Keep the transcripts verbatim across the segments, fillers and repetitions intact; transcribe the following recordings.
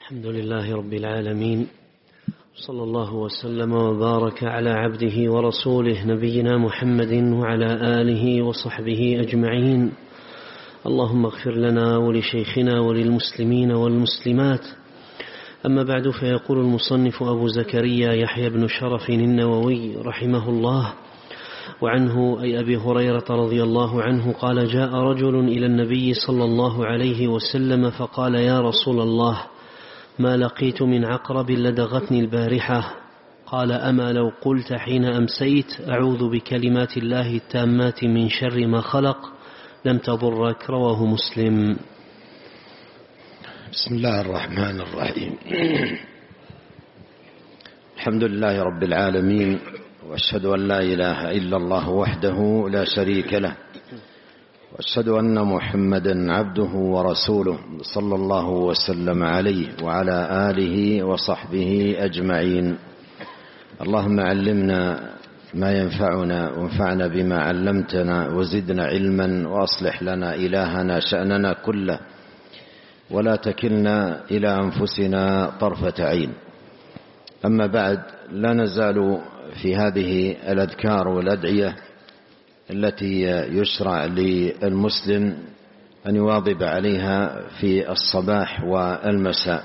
الحمد لله رب العالمين، صلى الله وسلم وبارك على عبده ورسوله نبينا محمد وعلى آله وصحبه أجمعين. اللهم اغفر لنا ولشيخنا وللمسلمين والمسلمات. أما بعد، فيقول المصنف أبو زكريا يحيى بن شرف النووي رحمه الله: وعنه أي أبي هريرة رضي الله عنه قال: جاء رجل إلى النبي صلى الله عليه وسلم فقال: يا رسول الله، ما لقيت من عقرب لدغتني البارحة. قال: أما لو قلت حين أمسيت أعوذ بكلمات الله التامات من شر ما خلق لم تضرك. رواه مسلم. بسم الله الرحمن الرحيم. الحمد لله رب العالمين، وأشهد أن لا إله إلا الله وحده لا شريك له، وأشهد أن محمدا عبده ورسوله صلى الله وسلم عليه وعلى آله وصحبه أجمعين. اللهم علمنا ما ينفعنا وانفعنا بما علمتنا وزدنا علما، وأصلح لنا إلهنا شأننا كله، ولا تكلنا إلى أنفسنا طرفة عين. أما بعد، لا نزال في هذه الأذكار والأدعية التي يشرع للمسلم أن يواظب عليها في الصباح والمساء.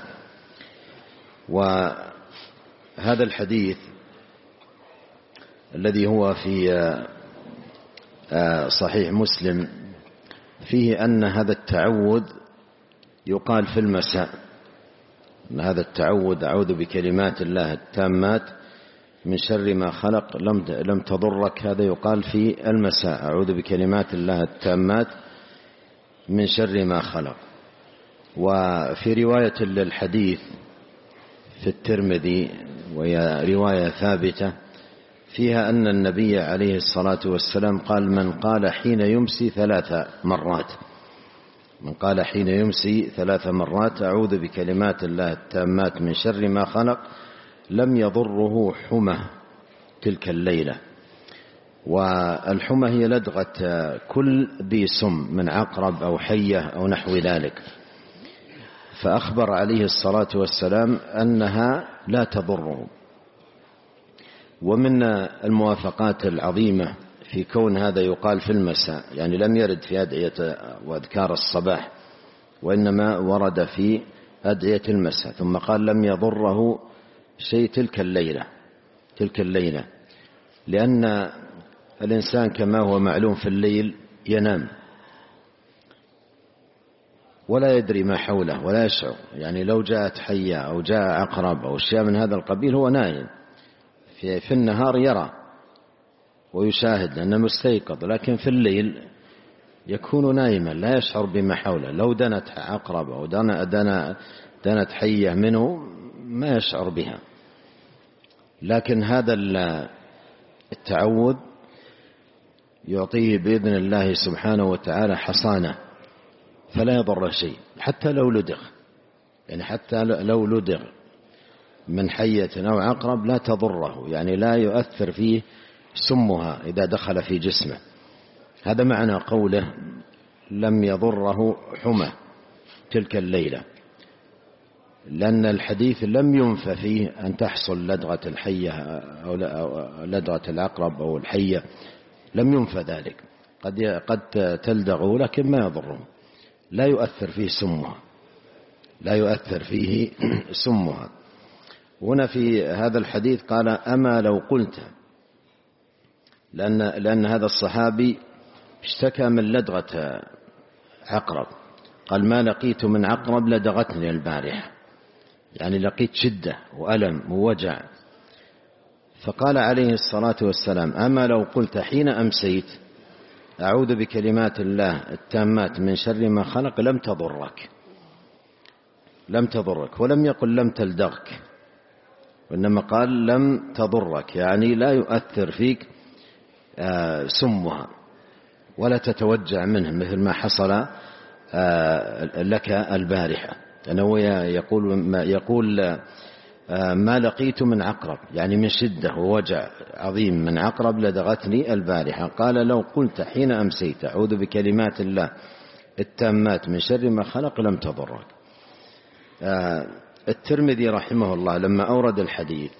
وهذا الحديث الذي هو في صحيح مسلم فيه أن هذا التعوذ يقال في المساء، أن هذا التعوذ أعوذ بكلمات الله التامات من شر ما خلق لم تضرك، هذا يقال في المساء، أعوذ بكلمات الله التامات من شر ما خلق. وفي رواية للحديث في الترمذي، وهي رواية ثابتة، فيها أن النبي عليه الصلاة والسلام قال: من قال حين يمسي ثلاث مرات من قال حين يمسي ثلاث مرات أعوذ بكلمات الله التامات من شر ما خلق لم يضره حمى تلك الليلة. والحمى هي لدغة كل ذي سم من عقرب أو حية أو نحو ذلك، فأخبر عليه الصلاة والسلام أنها لا تضره. ومن الموافقات العظيمة في كون هذا يقال في المساء، يعني لم يرد في أدعية وأذكار الصباح، وإنما ورد في أدعية المساء. ثم قال: لم يضره شيء تلك الليلة تلك الليلة لأن الإنسان كما هو معلوم في الليل ينام ولا يدري ما حوله ولا يشعر، يعني لو جاءت حية أو جاء عقرب أو شيء من هذا القبيل هو نائم، في, في النهار يرى ويشاهد لأنه مستيقظ، لكن في الليل يكون نائما لا يشعر بما حوله. لو دنت عقرب أو دنت حية منه ما يشعر بها. لكن هذا التعوذ يعطيه بإذن الله سبحانه وتعالى حصانة، فلا يضر شيء حتى لو لدغ، يعني حتى لو لدغ من حية أو عقرب لا تضره، يعني لا يؤثر فيه سمها إذا دخل في جسمه. هذا معنى قوله لم يضره حمى تلك الليلة، لأن الحديث لم ينف فيه أن تحصل لدغة الحية أو لدغة العقرب أو الحية، لم ينف ذلك، قد قد تلدغه لكن ما يضره، لا يؤثر فيه سمها لا يؤثر فيه سمها. هنا في هذا الحديث قال: أما لو قلت، لأن, لأن هذا الصحابي اشتكى من لدغة عقرب، قال: ما لقيت من عقرب لدغتني البارحة، يعني لقيت شدة وألم ووجع. فقال عليه الصلاة والسلام: أما لو قلت حين أمسيت أعوذ بكلمات الله التامات من شر ما خلق لم تضرك لم تضرك ولم يقل لم تلدغك، وإنما قال لم تضرك، يعني لا يؤثر فيك سمها ولا تتوجع منه مثل ما حصل لك البارحة. لأنه يقول, يقول ما لقيت من عقرب، يعني من شدة ووجع عظيم من عقرب لدغتني البارحة. قال: لو قلت حين أمسيت أعوذ بكلمات الله التامات من شر ما خلق لم تضرك. الترمذي رحمه الله لما أورد الحديث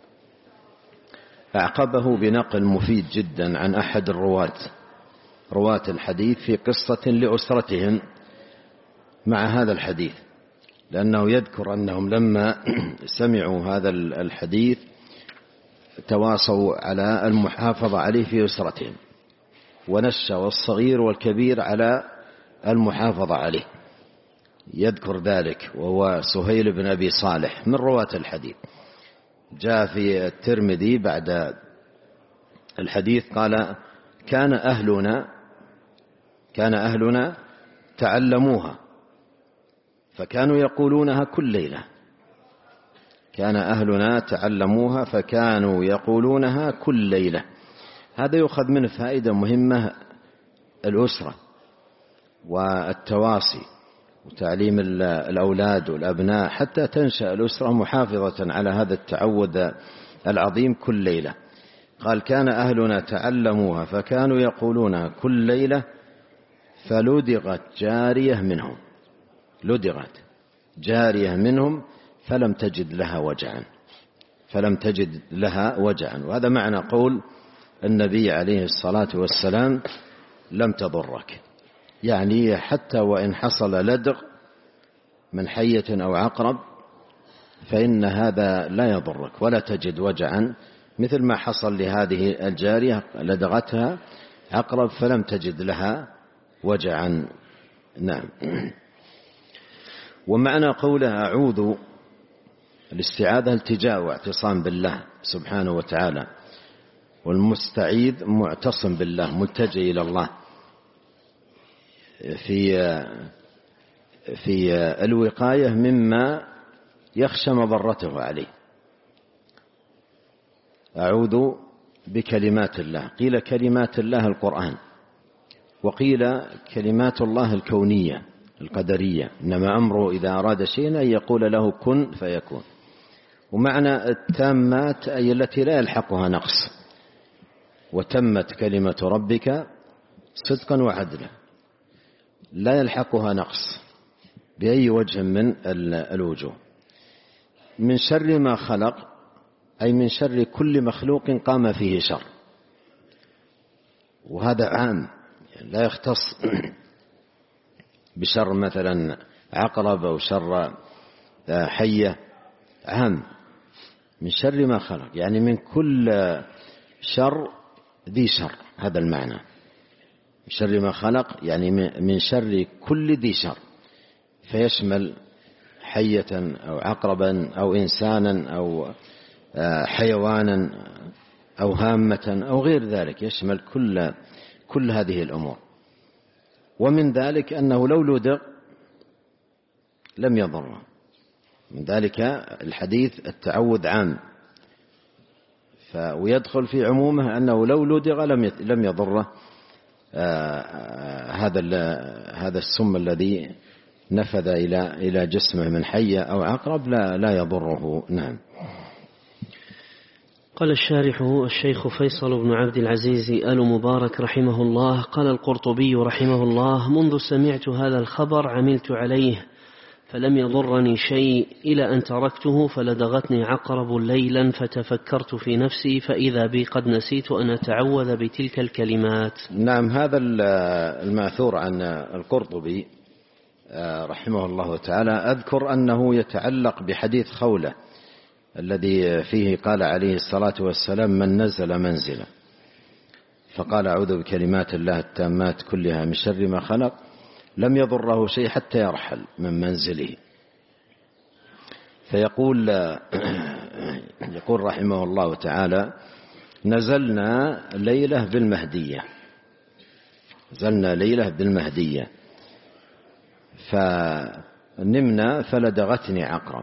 أعقبه بنقل مفيد جدا عن أحد الرواة رواة الحديث في قصة لأسرتهم مع هذا الحديث، لأنه يذكر أنهم لما سمعوا هذا الحديث تواصوا على المحافظة عليه في أسرتهم، ونشأ الصغير والكبير على المحافظة عليه. يذكر ذلك وهو سهيل بن أبي صالح من رواة الحديث. جاء في الترمذي بعد الحديث قال كان أهلنا كان أهلنا تعلموها فكانوا يقولونها كل ليلة كان أهلنا تعلموها فكانوا يقولونها كل ليلة. هذا يؤخذ منه فائدة مهمة، الأسرة والتواصي وتعليم الأولاد والأبناء حتى تنشأ الأسرة محافظة على هذا التعود العظيم كل ليلة. قال كان أهلنا تعلموها فكانوا يقولونها كل ليلة فلدغت جارية منهم لدغت جارية منهم فلم تجد لها وجعا فلم تجد لها وجعا وهذا معنى قول النبي عليه الصلاة والسلام لم تضرك، يعني حتى وإن حصل لدغ من حية أو عقرب فإن هذا لا يضرك ولا تجد وجعا، مثل ما حصل لهذه الجارية لدغتها عقرب فلم تجد لها وجعا. نعم. ومعنى قوله أعوذ الاستعاذة التجاء واعتصام بالله سبحانه وتعالى، والمستعيذ معتصم بالله ملتجئ إلى الله في في الوقاية مما يخشى مضرته عليه. أعوذ بكلمات الله، قيل كلمات الله القرآن، وقيل كلمات الله الكونية القدرية، إنما أمره إذا أراد شيئا أن يقول له كن فيكون. ومعنى التامات أي التي لا يلحقها نقص، وتمت كلمة ربك صدقا وعدلا، لا يلحقها نقص بأي وجه من الوجوه. من شر ما خلق أي من شر كل مخلوق قام فيه شر، وهذا عام لا يختص بشر مثلا عقرب أو شر حية، عام من شر ما خلق يعني من كل شر ذي شر، هذا المعنى. من شر ما خلق يعني من شر كل ذي شر، فيشمل حية أو عقربا أو إنسانا أو حيوانا أو هامة أو غير ذلك، يشمل كل كل هذه الأمور. ومن ذلك أنه لو لدغ لم يضره، من ذلك الحديث التعوذ عام، ويدخل في عمومه أنه لو لدغ لم يضره هذا هذا السم الذي نفذ إلى إلى جسمه من حية أو عقرب لا لا يضره. نعم. قال الشارح الشيخ فيصل بن عبد العزيز آل مبارك رحمه الله: قال القرطبي رحمه الله: منذ سمعت هذا الخبر عملت عليه فلم يضرني شيء إلى أن تركته فلدغتني عقرب ليلا فتفكرت في نفسي فإذا بي قد نسيت أن أتعوذ بتلك الكلمات. نعم. هذا المأثور عن القرطبي رحمه الله تعالى أذكر أنه يتعلق بحديث خولة الذي فيه قال عليه الصلاة والسلام: من نزل منزلا فقال أعوذ بكلمات الله التامات كلها من شر ما خلق لم يضره شيء حتى يرحل من منزله. فيقول يقول رحمه الله تعالى: نزلنا ليلة بالمهدية نزلنا ليلة بالمهدية فنمنا فلدغتني عقرب،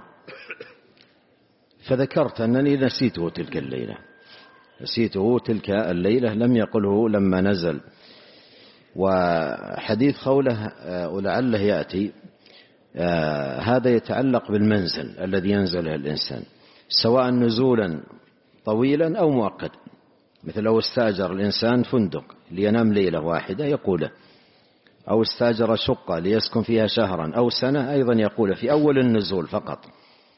فذكرت أنني نسيته تلك الليلة نسيته تلك الليلة لم يقله لما نزل. وحديث خولة ولعله يأتي هذا يتعلق بالمنزل الذي ينزله الإنسان، سواء نزولا طويلا أو مؤقتا، مثل لو استأجر الإنسان فندق لينام ليلة واحدة يقوله، أو استأجر شقة ليسكن فيها شهرا أو سنة أيضا يقوله في أول النزول فقط،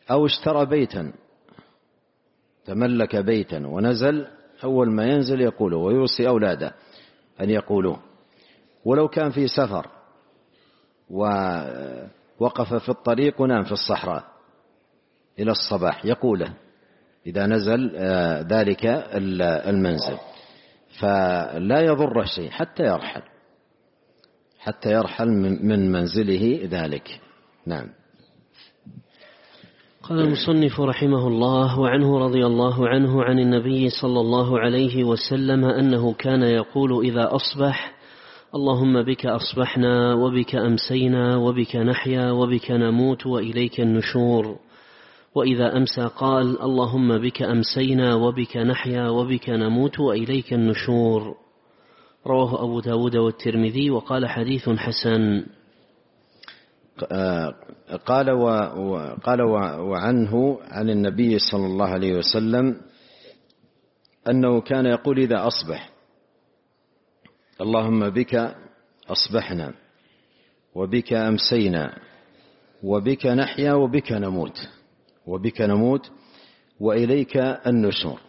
أو اشترى بيتا، تملك بيتا ونزل، أول ما ينزل يقوله، ويوصي أولاده أن يقولوا. ولو كان في سفر ووقف في الطريق ونام في الصحراء إلى الصباح يقوله إذا نزل ذلك المنزل، فلا يضر شيء حتى يرحل حتى يرحل من منزله ذلك. نعم. قال المصنف رحمه الله: وعنه رضي الله عنه عن النبي صلى الله عليه وسلم أنه كان يقول إذا أصبح: اللهم بك أصبحنا وبك أمسينا وبك نحيا وبك نموت وإليك النشور. وإذا أمسى قال: اللهم بك أمسينا وبك نحيا وبك نموت وإليك النشور. رواه أبو داود والترمذي وقال حديث حسن. قال وقال وعنه عن النبي صلى الله عليه وسلم أنه كان يقول إذا أصبح: اللهم بك أصبحنا وبك أمسينا وبك نحيا وبك نموت وبك نموت وإليك النشور.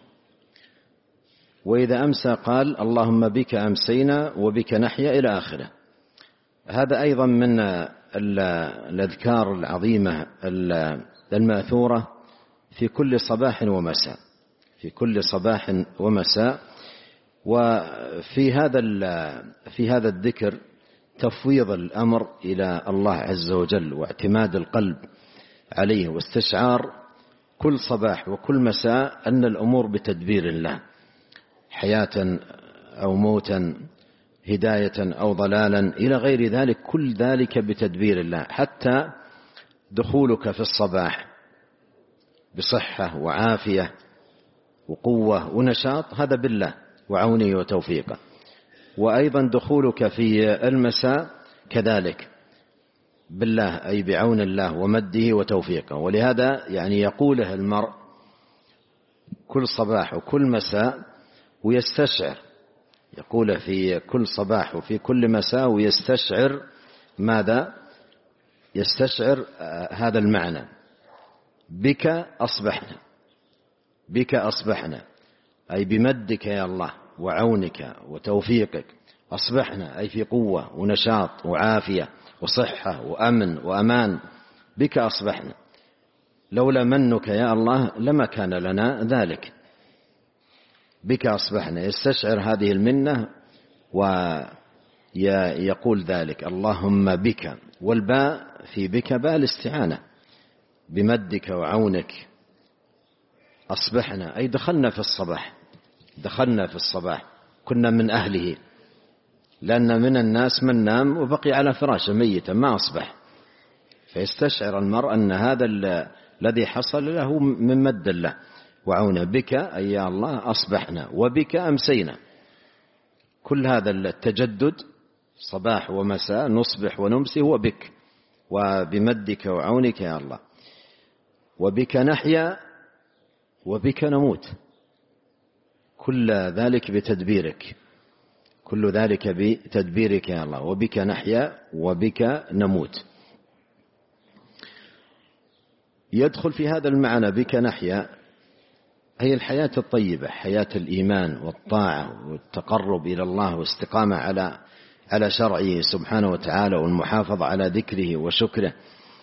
وإذا أمسى قال: اللهم بك أمسينا وبك نحيا، إلى آخره. هذا أيضا من الأذكار العظيمة الماثورة في كل صباح ومساء في كل صباح ومساء. وفي هذا في هذا الذكر تفويض الأمر إلى الله عز وجل، واعتماد القلب عليه، واستشعار كل صباح وكل مساء أن الأمور بتدبير الله، حياة أو موتا، هداية أو ضلالا إلى غير ذلك، كل ذلك بتدبير الله. حتى دخولك في الصباح بصحة وعافية وقوة ونشاط هذا بالله وعونه وتوفيقه. وأيضا دخولك في المساء كذلك بالله، أي بعون الله ومده وتوفيقه. ولهذا يعني يقوله المرء كل صباح وكل مساء ويستشعر، يقوله في كل صباح وفي كل مساء ويستشعر ماذا؟ يستشعر هذا المعنى: بك أصبحنا، بك أصبحنا، أي بمدك يا الله وعونك وتوفيقك أصبحنا، أي في قوة ونشاط وعافية وصحة وأمن وأمان. بك أصبحنا، لولا منك يا الله لما كان لنا ذلك. بك أصبحنا، يستشعر هذه المنة ويقول ذلك: اللهم بك. والباء في بك باء الاستعانة، بمدك وعونك أصبحنا، أي دخلنا في الصباح، دخلنا في الصباح كنا من أهله. لأن من الناس من نام وبقي على فراشه ميتا ما أصبح، فيستشعر المرء أن هذا الذي حصل له من مد الله وعونه. بك أي يا الله أصبحنا وبك أمسينا، كل هذا التجدد صباح ومساء نصبح ونمسي هو بك وبمدك وعونك يا الله. وبك نحيا وبك نموت، كل ذلك بتدبيرك، كل ذلك بتدبيرك يا الله. وبك نحيا وبك نموت. يدخل في هذا المعنى بك نحيا هي الحياة الطيبة، حياة الإيمان والطاعة والتقرب إلى الله واستقامة على على شرعه سبحانه وتعالى، والمحافظة على ذكره وشكره.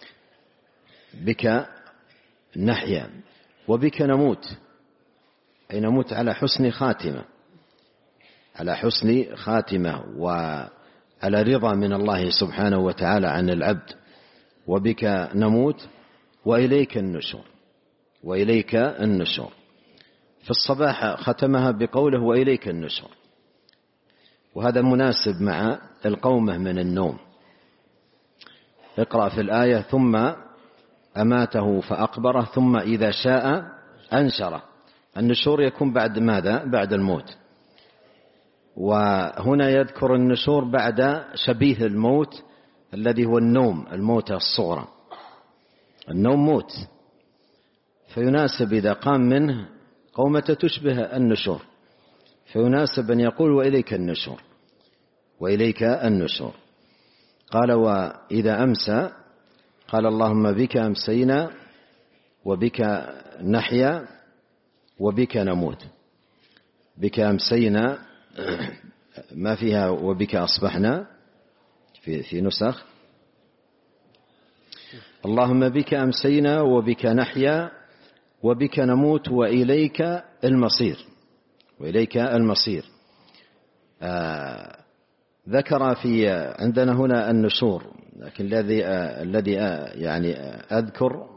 بك نحيا وبك نموت، أي نموت على حسن خاتمة، على حسن خاتمة وعلى رضا من الله سبحانه وتعالى عن العبد. وبك نموت وإليك النشور، وإليك النشور. في الصباح ختمها بقوله وإليك النشور، وهذا مناسب مع القومة من النوم. اقرأ في الآية: ثم أماته فأقبره ثم إذا شاء أنشره. النشور يكون بعد ماذا؟ بعد الموت. وهنا يذكر النشور بعد شبيه الموت الذي هو النوم، الموت الصغرى. النوم موت، فيناسب إذا قام منه قومة تشبه النشور، فيناسب أن يقول وإليك النشور، وإليك النشور. قال: وإذا أمسى قال: اللهم بك أمسينا وبك نحيا وبك نموت. بك أمسينا ما فيها وبك أصبحنا في, في نسخ. اللهم بك أمسينا وبك نحيا وبك نموت وإليك المصير. وإليك المصير. آه ذكر في عندنا هنا النشور، لكن الذي آه الذي آه يعني آه أذكر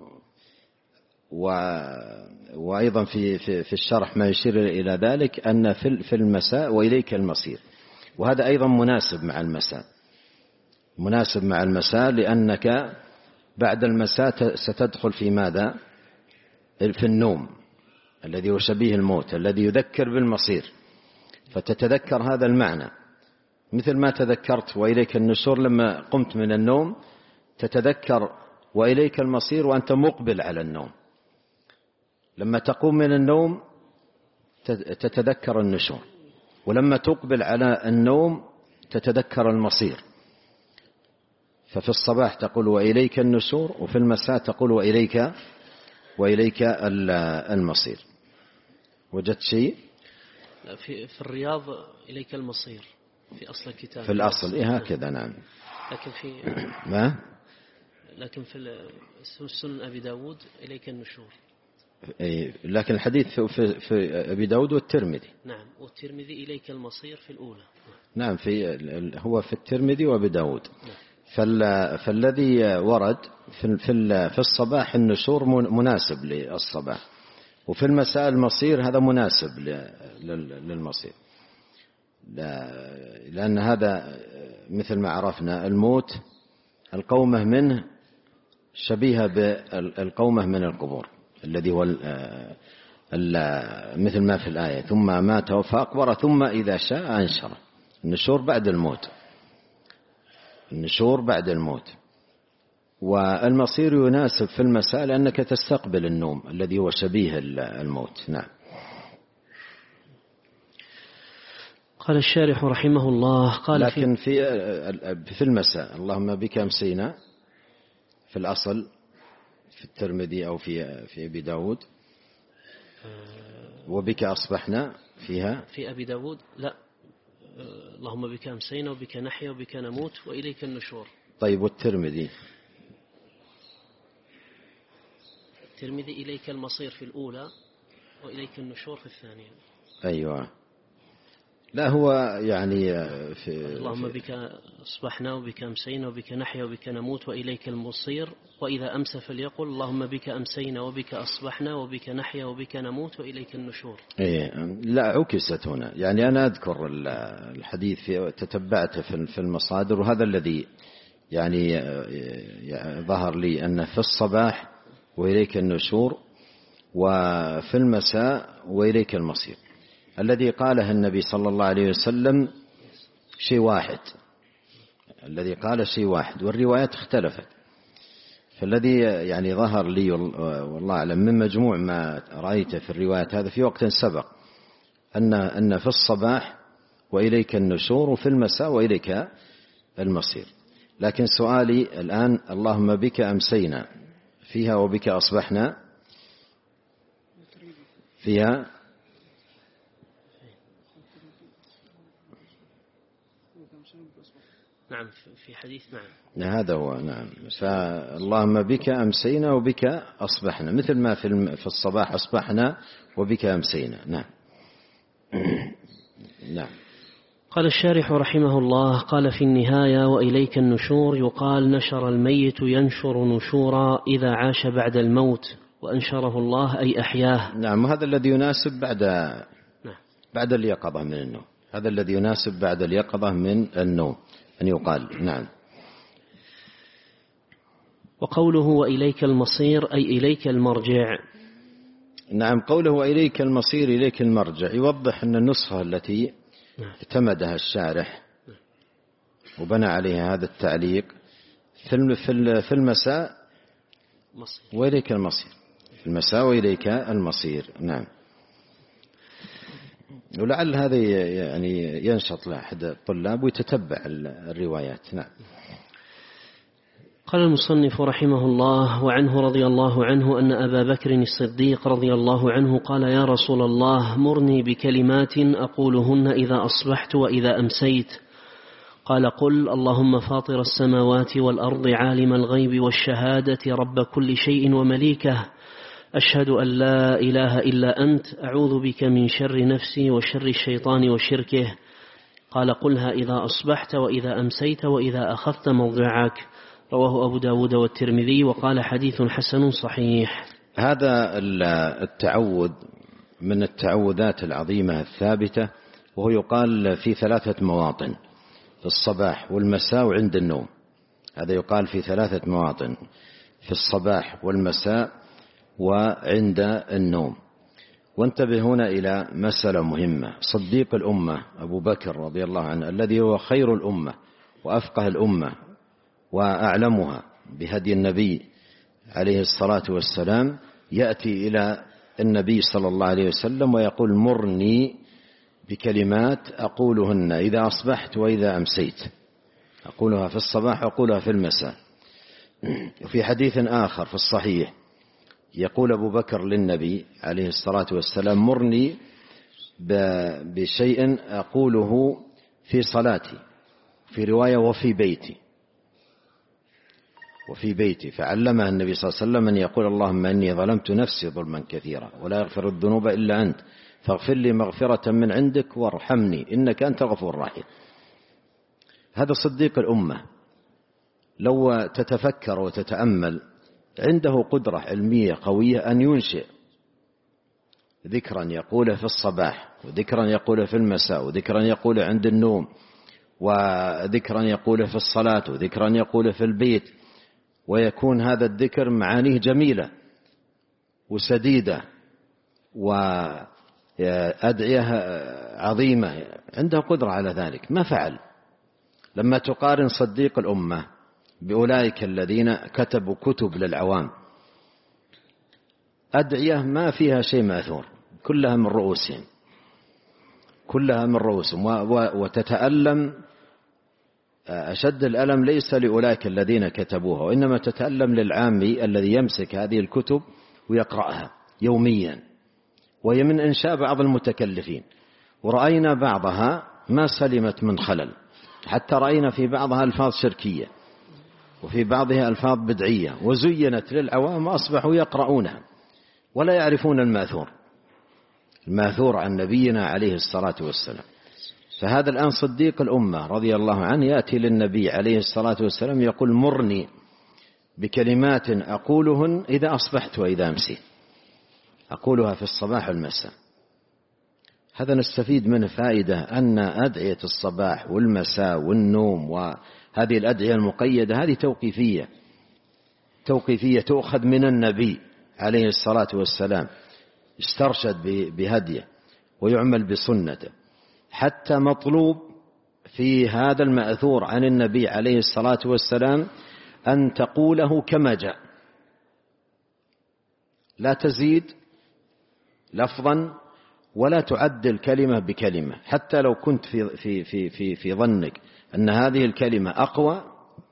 وأيضا في في في الشرح ما يشير إلى ذلك أن في في المساء وإليك المصير، وهذا أيضا مناسب مع المساء، مناسب مع المساء لأنك بعد المساء ستدخل في ماذا؟ في النوم الذي هو شبيه الموت، الذي يذكر بالمصير، فتتذكر هذا المعنى، مثل ما تذكرت وإليك النشور لما قمت من النوم، تتذكر وإليك المصير وأنت مقبل على النوم. لما تقوم من النوم تتذكر النشور، ولما تقبل على النوم تتذكر المصير. ففي الصباح تقول وإليك النشور، وفي المساء تقول وإليك وإليك المصير. وجدت شيء؟ في في الرياض إليك المصير في أصل الكتاب، في الأصل إيه هكذا. نعم. لكن في ما لكن في سنن أبي داود إليك النشور. إيه، لكن الحديث في, في, في أبي داود والترمذي. نعم، والترمذي إليك المصير في الأولى. نعم، في هو في الترمذي وأبي داود. نعم. فالذي ورد في في الصباح النشور مناسب للصباح، وفي المساء المصير هذا مناسب للمصير، لأن هذا مثل ما عرفنا الموت القومة منه شبيهة بالقومة من القبور، الذي هو مثل ما في الآية ثم مات فأقبر ثم إذا شاء أنشره. النشور بعد الموت، النشور بعد الموت. والمصير يناسب في المساء لأنك تستقبل النوم الذي هو شبيه الموت. نعم. قال الشارح رحمه الله قال لكن في في المساء اللهم بك أمسينا في الأصل في الترمذي أو في في أبي داود، وبك أصبحنا فيها في أبي داود لا، اللهم بك أمسينا وبك نحيا وبك نموت وإليك النشور. طيب والترمذي؟ الترمذي إليك المصير في الأولى وإليك النشور في الثانية. أيوة. لا هو يعني في اللهم بك أصبحنا وبك أمسينا وبك نحيا وبك نموت وإليك المصير، وإذا أمسى فليقل اللهم بك أمسينا وبك أصبحنا وبك نحيا وبك نموت وإليك النشور. إيه لا عكست هنا، يعني أنا أذكر الحديث في تتبعته في المصادر، وهذا الذي يعني ظهر لي أن في الصباح وإليك النشور، وفي المساء وإليك المصير. الذي قاله النبي صلى الله عليه وسلم شيء واحد، الذي قال شيء واحد، والروايات اختلفت. فالذي يعني ظهر لي والله أعلم من مجموع ما رأيته في الروايات هذا في وقت سبق أن أن في الصباح وإليك النشور، وفي المساء وإليك المصير. لكن سؤالي الآن اللهم بك أمسينا فيها وبك أصبحنا فيها نعم في حديث. نعم هذا هو. نعم فاللهم بك أمسينا وبك أصبحنا، مثل ما في في الصباح أصبحنا وبك أمسينا. نعم. نعم. قال الشارح رحمه الله قال في النهاية وإليك النشور يقال نشر الميت ينشر نشورا إذا عاش بعد الموت، وأنشره الله أي أحياه. نعم. وهذا الذي يناسب بعد نعم. بعد اليقظة من النوم، هذا الذي يناسب بعد اليقظة من النوم أن يقال. نعم. وقوله وإليك المصير أي إليك المرجع. نعم. قوله وإليك المصير إليك المرجع يوضح أن النسخة التي اعتمدها الشارح وبنى عليها هذا التعليق في المساء وإليك المصير، في المساء وإليك المصير. نعم. ولعل هذا يعني ينشط لأحد الطلاب ويتتبع الروايات. نعم. قال المصنف رحمه الله: وعنه رضي الله عنه أن أبا بكر الصديق رضي الله عنه قال: يا رسول الله، مرني بكلمات أقولهن إذا أصبحت وإذا أمسيت. قال: قل: اللهم فاطر السماوات والأرض، عالم الغيب والشهادة، رب كل شيء ومليكه، أشهد أن لا إله إلا أنت، أعوذ بك من شر نفسي وشر الشيطان وشركه. قال: قلها إذا أصبحت وإذا أمسيت وإذا أخذت موضعك. رواه أبو داود والترمذي، وقال: حديث حسن صحيح. هذا التعوذ من التعوذات العظيمة الثابتة، وهو يقال في ثلاثة مواطن: في الصباح والمساء وعند النوم. هذا يقال في ثلاثة مواطن: في الصباح والمساء وعند النوم. وانتبه هنا إلى مسألة مهمة. صديق الأمة أبو بكر رضي الله عنه، الذي هو خير الأمة وأفقه الأمة وأعلمها بهدي النبي عليه الصلاة والسلام، يأتي إلى النبي صلى الله عليه وسلم ويقول: مرني بكلمات أقولهن إذا أصبحت وإذا أمسيت، أقولها في الصباح وأقولها في المساء. وفي حديث آخر في الصحيح يقول أبو بكر للنبي عليه الصلاة والسلام: مرني بشيء أقوله في صلاتي، في رواية وفي بيتي وفي بيتي فعلمها النبي صلى الله عليه وسلم أن يقول: اللهم إني ظلمت نفسي ظلما كثيرا ولا يغفر الذنوب إلا أنت، فاغفر لي مغفرة من عندك وارحمني إنك أنت الغفور الرحيم. هذا صديق الأمة، لو تتفكر وتتأمل، عنده قدرة علمية قوية أن ينشئ ذكرا يقوله في الصباح، وذكرا يقوله في المساء، وذكرا يقوله عند النوم، وذكرا يقوله في الصلاة، وذكرا يقوله في البيت، ويكون هذا الذكر معانيه جميلة وسديدة وأدعية عظيمة. عنده قدرة على ذلك، ما فعل؟ لما تقارن صديق الأمة بأولئك الذين كتبوا كتب للعوام، أدعية ما فيها شيء مأثور، كلها من رؤوسهم كلها من رؤوسهم وتتألم أشد الألم ليس لأولئك الذين كتبوها، وإنما تتألم للعامي الذي يمسك هذه الكتب ويقرأها يوميا، وهي من إنشاء بعض المتكلفين. ورأينا بعضها ما سلمت من خلل، حتى رأينا في بعضها ألفاظ شركية وفي بعضها ألفاظ بدعية، وزينت للعوام وأصبحوا يقرؤونها ولا يعرفون الماثور الماثور عن نبينا عليه الصلاة والسلام. فهذا الآن صديق الأمة رضي الله عنه يأتي للنبي عليه الصلاة والسلام يقول: مرني بكلمات أقولهن إذا أصبحت وإذا أمسيت، أقولها في الصباح والمساء. هذا نستفيد منه فائدة، أن أدعية الصباح والمساء والنوم وهذه الأدعية المقيدة هذه توقيفية توقيفية تؤخذ من النبي عليه الصلاة والسلام، استرشد بهديه ويعمل بسنته. حتى مطلوب في هذا المأثور عن النبي عليه الصلاة والسلام أن تقوله كما جاء، لا تزيد لفظا ولا تعدل كلمة بكلمة. حتى لو كنت في, في, في, في, في ظنك أن هذه الكلمة أقوى،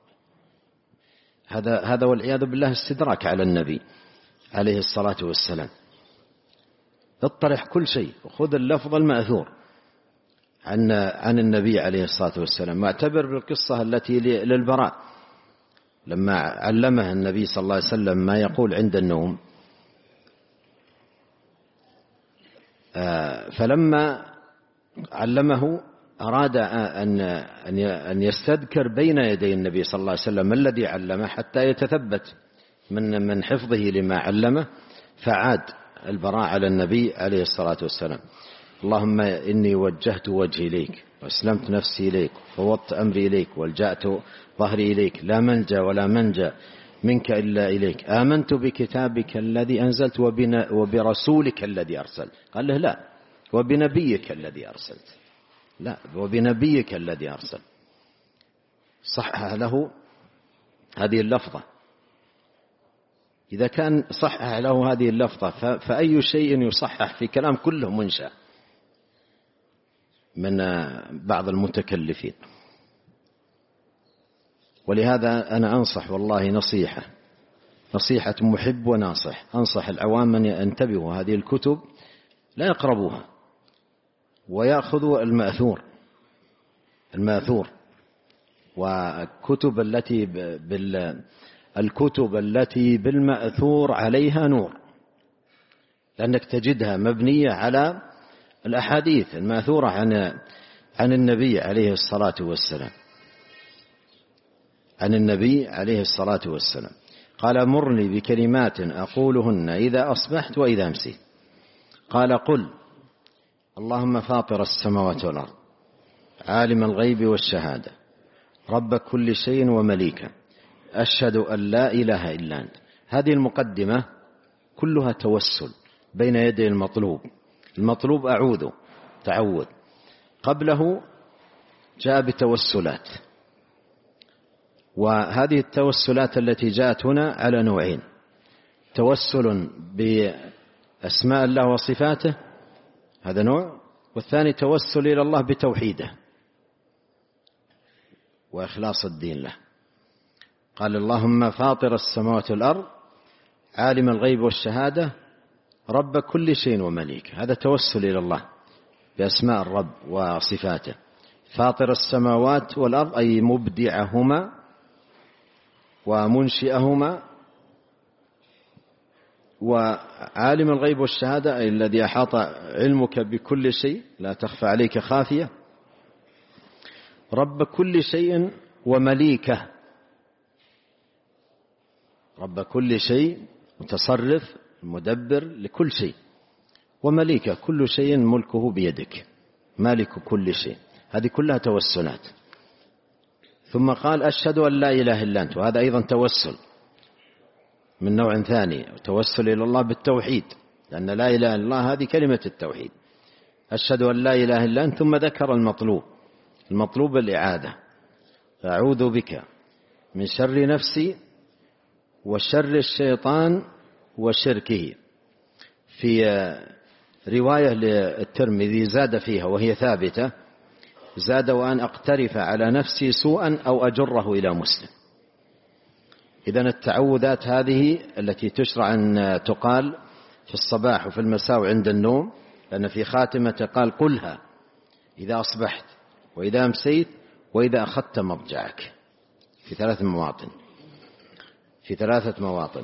هذا هذا والعياذ بالله استدراك على النبي عليه الصلاة والسلام. اطرح كل شيء وخذ اللفظ المأثور عن عن النبي عليه الصلاة والسلام. واعتبر بالقصة التي للبراء لما علمه النبي صلى الله عليه وسلم ما يقول عند النوم، فلما علمه أراد أن أن يستذكر بين يدي النبي صلى الله عليه وسلم ما الذي علمه حتى يتثبت من من حفظه لما علمه، فعاد البراء على النبي عليه الصلاة والسلام: اللهم إني وجهت وجهي إليك وأسلمت نفسي إليك وفوضت أمري إليك والجأت ظهري إليك، لا ملجأ ولا منجأ منك إلا إليك، آمنت بكتابك الذي أنزلت وبرسولك الذي أرسلت. قال له: لا، وبنبيك الذي أرسلت. لا، وبنبيك الذي أرسلت. صحح له هذه اللفظة. إذا كان صحح له هذه اللفظة فأي شيء يصحح في كلام كله منشأ من بعض المتكلفين. ولهذا أنا أنصح والله نصيحة نصيحة محب وناصح، أنصح العوام أن ينتبهوا هذه الكتب لا يقربوها ويأخذوا المأثور المأثور وكتب التي بال الكتب التي بالمأثور عليها نور، لأنك تجدها مبنية على الأحاديث المأثورة عن عن النبي عليه الصلاة والسلام عن النبي عليه الصلاة والسلام قال: مرني بكلمات أقولهن إذا أصبحت وإذا أمسيت. قال: قل اللهم فاطر السماوات والأرض عالم الغيب والشهادة رب كل شيء ومليكه أشهد أن لا إله إلا أنت. هذه المقدمة كلها توسل بين يدي المطلوب. المطلوب أعوذ تعوذ، قبله جاء بتوسلات، وهذه التوسلات التي جاءت هنا على نوعين: توسل بأسماء الله وصفاته هذا نوع، والثاني توسل إلى الله بتوحيده وإخلاص الدين له. قال: اللهم فاطر السماوات والأرض عالم الغيب والشهادة رب كل شيء ومليك. هذا توسل إلى الله بأسماء الرب وصفاته. فاطر السماوات والأرض أي مبدعهما ومنشئهما، وعالم الغيب والشهادة أي الذي أحاط علمك بكل شيء لا تخفى عليك خافية. رب كل شيء ومليكه، رب كل شيء متصرف مدبر لكل شيء، ومليكه كل شيء ملكه بيدك، مالك كل شيء. هذه كلها توسلات. ثم قال: أشهد أن لا إله إلا أنت، وهذا أيضا توسل من نوع ثاني، توسل إلى الله بالتوحيد، لأن لا إله إلا الله هذه كلمة التوحيد. أشهد أن لا إله إلا أنت، ثم ذكر المطلوب المطلوب الإعادة: أعوذ بك من شر نفسي وشر الشيطان وشركه. في رواية للترمذي زاد فيها وهي ثابتة، زاد: وأن أقترف على نفسي سوءا أو أجره إلى مسلم. إذن التعوذات هذه التي تشرع أن تقال في الصباح وفي المساء وعند النوم، لأن في خاتمة قال: قلها إذا أصبحت وإذا أمسيت وإذا أخذت مضجعك، في ثلاث مواطن في ثلاثة مواطن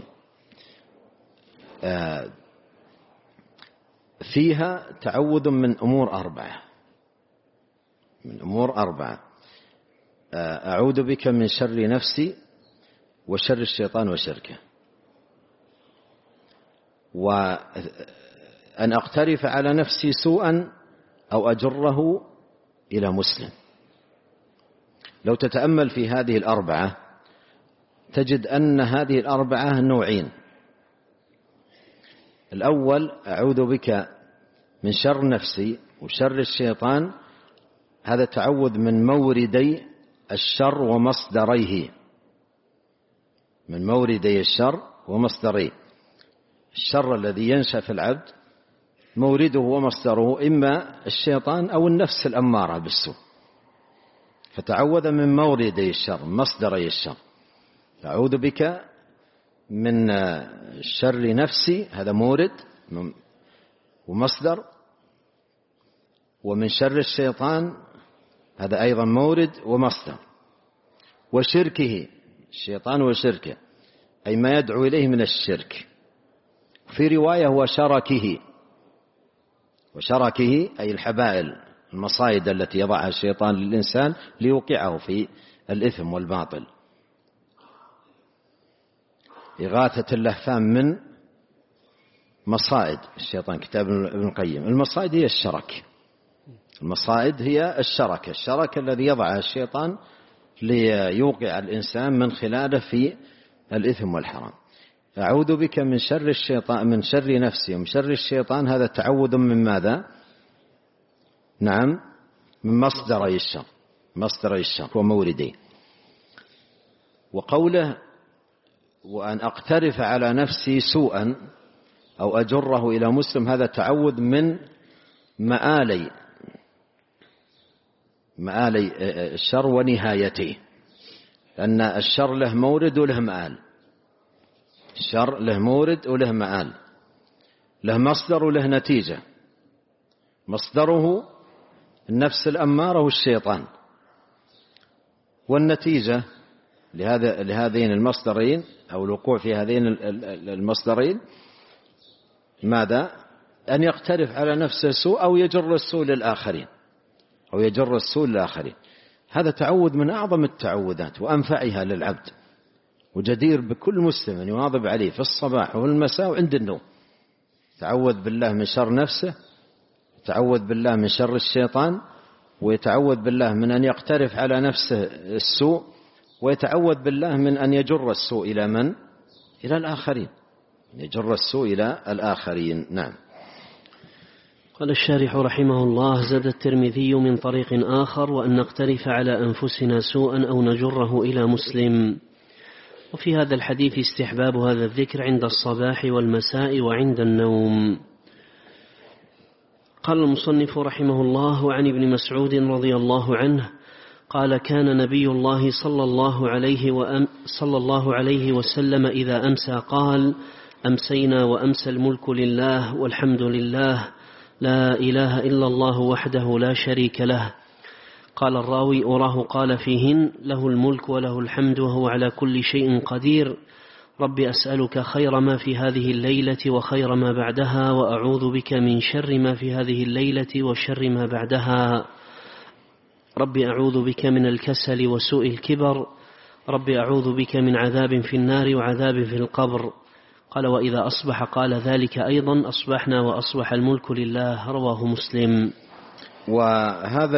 فيها تعوذ من أمور أربعة من أمور أربعة أعوذ بك من شر نفسي وشر الشيطان وشركه، وأن أقترف على نفسي سوءا أو أجره إلى مسلم. لو تتأمل في هذه الأربعة تجد أن هذه الأربعة نوعين. الأول: أعوذ بك من شر نفسي وشر الشيطان، هذا تعوذ من موردي الشر ومصدريه من موردي الشر ومصدريه. الشر الذي ينشأ في العبد مورده ومصدره إما الشيطان أو النفس الأمارة بالسوء، فتعوذ من موردي الشر مصدري الشر. أعوذ بك من شر نفسي، هذا مورد ومصدر، ومن شر الشيطان، هذا أيضا مورد ومصدر، وشركه، الشيطان وشركه أي ما يدعو إليه من الشرك. في رواية وشركه، وشركه أي الحبائل المصائد التي يضعها الشيطان للإنسان ليوقعه في الإثم والباطل. إغاثة اللهفان من مصائد الشيطان، كتاب ابن القيم. المصائد هي الشرك، المصائد هي الشرك الشرك الذي يضعها الشيطان ليوقع الإنسان من خلاله في الإثم والحرام. أعوذ بك من شر الشيطان، من شر نفسي ومن شر الشيطان، هذا تعوذ من ماذا؟ نعم، من مصدري الشر مصدري الشر وموردي. وقوله: وأن أقترف على نفسي سوءا أو أجره إلى مسلم، هذا تعوذ من مآلي مآلي الشر ونهايته. لأن الشر له مورد وله مآل. الشر له مورد وله مآل، له مصدر وله نتيجة. مصدره النفس الأمارة والشيطان، والنتيجة لهذا لهذين المصدرين أو الوقوع في هذين المصدرين ماذا؟ أن يقترف على نفسه السوء أو يجر السوء للآخرين أو يجر السوء للآخرين. هذا تعود من أعظم التعوذات وأنفعها للعبد، وجدير بكل مسلم أن يواظب عليه في الصباح وفي المساء وعند النوم. تعوذ بالله من شر نفسه، تعوذ بالله من شر الشيطان، ويتعوذ بالله من أن يقترف على نفسه السوء، ويتعوذ بالله من أن يجر السوء إلى من؟ إلى الآخرين، يجر السوء إلى الآخرين. نعم. قال الشارح رحمه الله: زاد الترمذي من طريق آخر: وأن نقترف على أنفسنا سوءا أو نجره إلى مسلم. وفي هذا الحديث استحباب هذا الذكر عند الصباح والمساء وعند النوم. قال المصنف رحمه الله: وعن ابن مسعود رضي الله عنه قال: كان نبي الله صلى الله عليه, وأم صلى الله عليه وسلم إذا أمسى قال: أمسينا وأمسى الملك لله والحمد لله لا إله إلا الله وحده لا شريك له. قال الراوي: أراه قال فيهن: له الملك وله الحمد وهو على كل شيء قدير. رب أسألك خير ما في هذه الليلة وخير ما بعدها، وأعوذ بك من شر ما في هذه الليلة وشر ما بعدها. رب أعوذ بك من الكسل وسوء الكبر. رب أعوذ بك من عذاب في النار وعذاب في القبر. قال: وإذا أصبح قال ذلك أيضا: أصبحنا وأصبح الملك لله. رواه مسلم. وهذا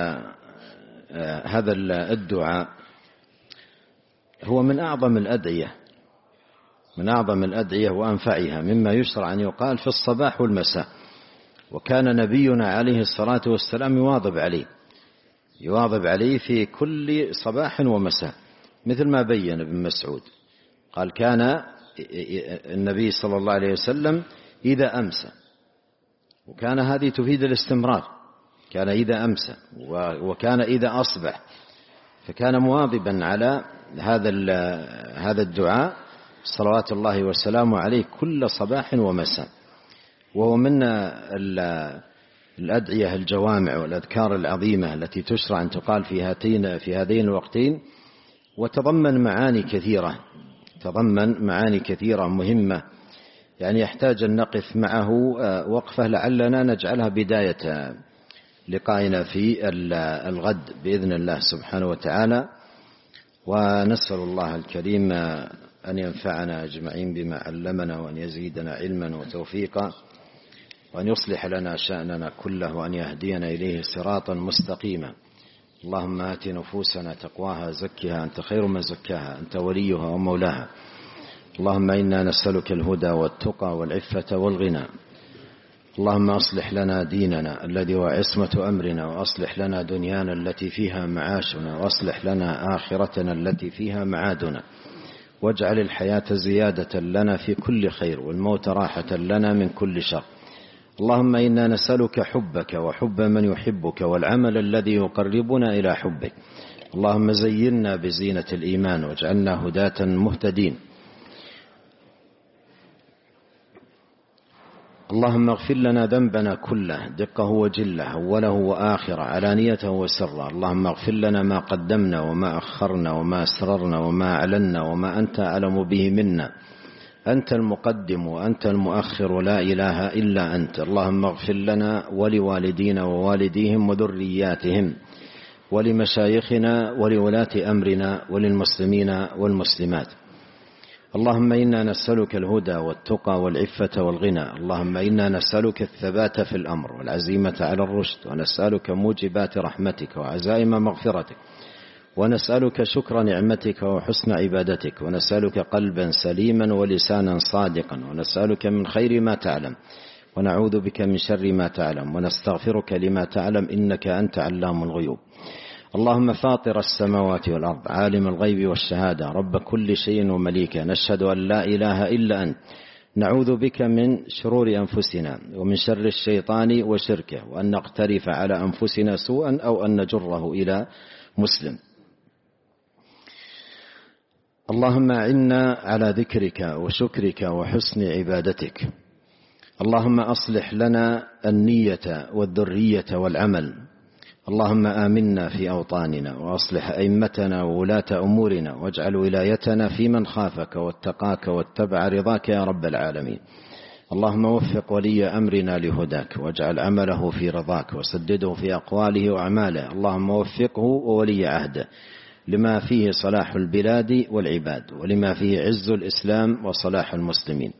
هذا الدعاء هو من أعظم الأدعية من أعظم الأدعية وأنفعها، مما يشرع أن يقال في الصباح والمساء. وكان نبينا عليه الصلاة والسلام يواظب عليه يواظب عليه في كل صباح ومساء، مثل ما بين ابن مسعود قال: كان النبي صلى الله عليه وسلم إذا أمسى، وكان هذه تفيد الاستمرار، كان إذا أمسى وكان إذا أصبح، فكان مواظبا على هذا هذا الدعاء صلوات الله وسلامه عليه كل صباح ومساء. وهو من الأدعية الجوامع والأذكار العظيمة التي تشرع أن تقال في هاتين في هذين الوقتين، وتضمن معاني كثيرة تضمن معاني كثيرة مهمة، يعني يحتاج أن نقف معه وقفة لعلنا نجعلها بداية لقائنا في الغد بإذن الله سبحانه وتعالى. ونسأل الله الكريم أن ينفعنا أجمعين بما علمنا، وأن يزيدنا علما وتوفيقا، وأن يصلح لنا شأننا كله، وأن يهدينا إليه صراطا مستقيما. اللهم آت نفوسنا تقواها زكها أنت خير من زكاها أنت وليها ومولاها. اللهم إنا نسألك الهدى والتقى والعفة والغنى. اللهم أصلح لنا ديننا الذي هو عصمة أمرنا، وأصلح لنا دنيانا التي فيها معاشنا، وأصلح لنا آخرتنا التي فيها معادنا، واجعل الحياة زيادة لنا في كل خير، والموت راحة لنا من كل شر. اللهم إنا نسألك حبك وحب من يحبك، والعمل الذي يقربنا إلى حبك. اللهم زينا بزينة الإيمان، واجعلنا هداة مهتدين. اللهم اغفر لنا ذنبنا كله، دقه وجله، أوله وآخره، علانيته وسره. اللهم اغفر لنا ما قدمنا وما أخرنا وما أسررنا وما أعلنا وما أنت أعلم به منا. أنت المقدم وأنت المؤخر، ولا إله إلا أنت. اللهم اغفر لنا ولوالدينا ووالديهم وذرياتهم، ولمشايخنا ولولاة أمرنا، وللمسلمين والمسلمات. اللهم إنا نسألك الهدى والتقى والعفة والغنى. اللهم إنا نسألك الثبات في الأمر والعزيمة على الرشد، ونسألك موجبات رحمتك وعزائم مغفرتك، ونسألك شكر نعمتك وحسن عبادتك، ونسألك قلبا سليما ولسانا صادقا، ونسألك من خير ما تعلم، ونعوذ بك من شر ما تعلم، ونستغفرك لما تعلم، إنك أنت علام الغيوب. اللهم فاطر السماوات والأرض، عالم الغيب والشهادة، رب كل شيء ومليكه، نشهد أن لا إله إلا أنت، نعوذ بك من شرور أنفسنا ومن شر الشيطان وشركه، وأن نقترف على أنفسنا سوءا أو أن نجره إلى مسلم. اللهم أعنا على ذكرك وشكرك وحسن عبادتك. اللهم أصلح لنا النية والذرية والعمل. اللهم آمنا في أوطاننا وأصلح أئمتنا وولاة أمورنا واجعل ولايتنا في من خافك واتقاك واتبع رضاك يا رب العالمين. اللهم وفق ولي أمرنا لهداك واجعل عمله في رضاك وسدده في أقواله وأعماله. اللهم وفقه وولي عهده لما فيه صلاح البلاد والعباد ولما فيه عز الإسلام وصلاح المسلمين.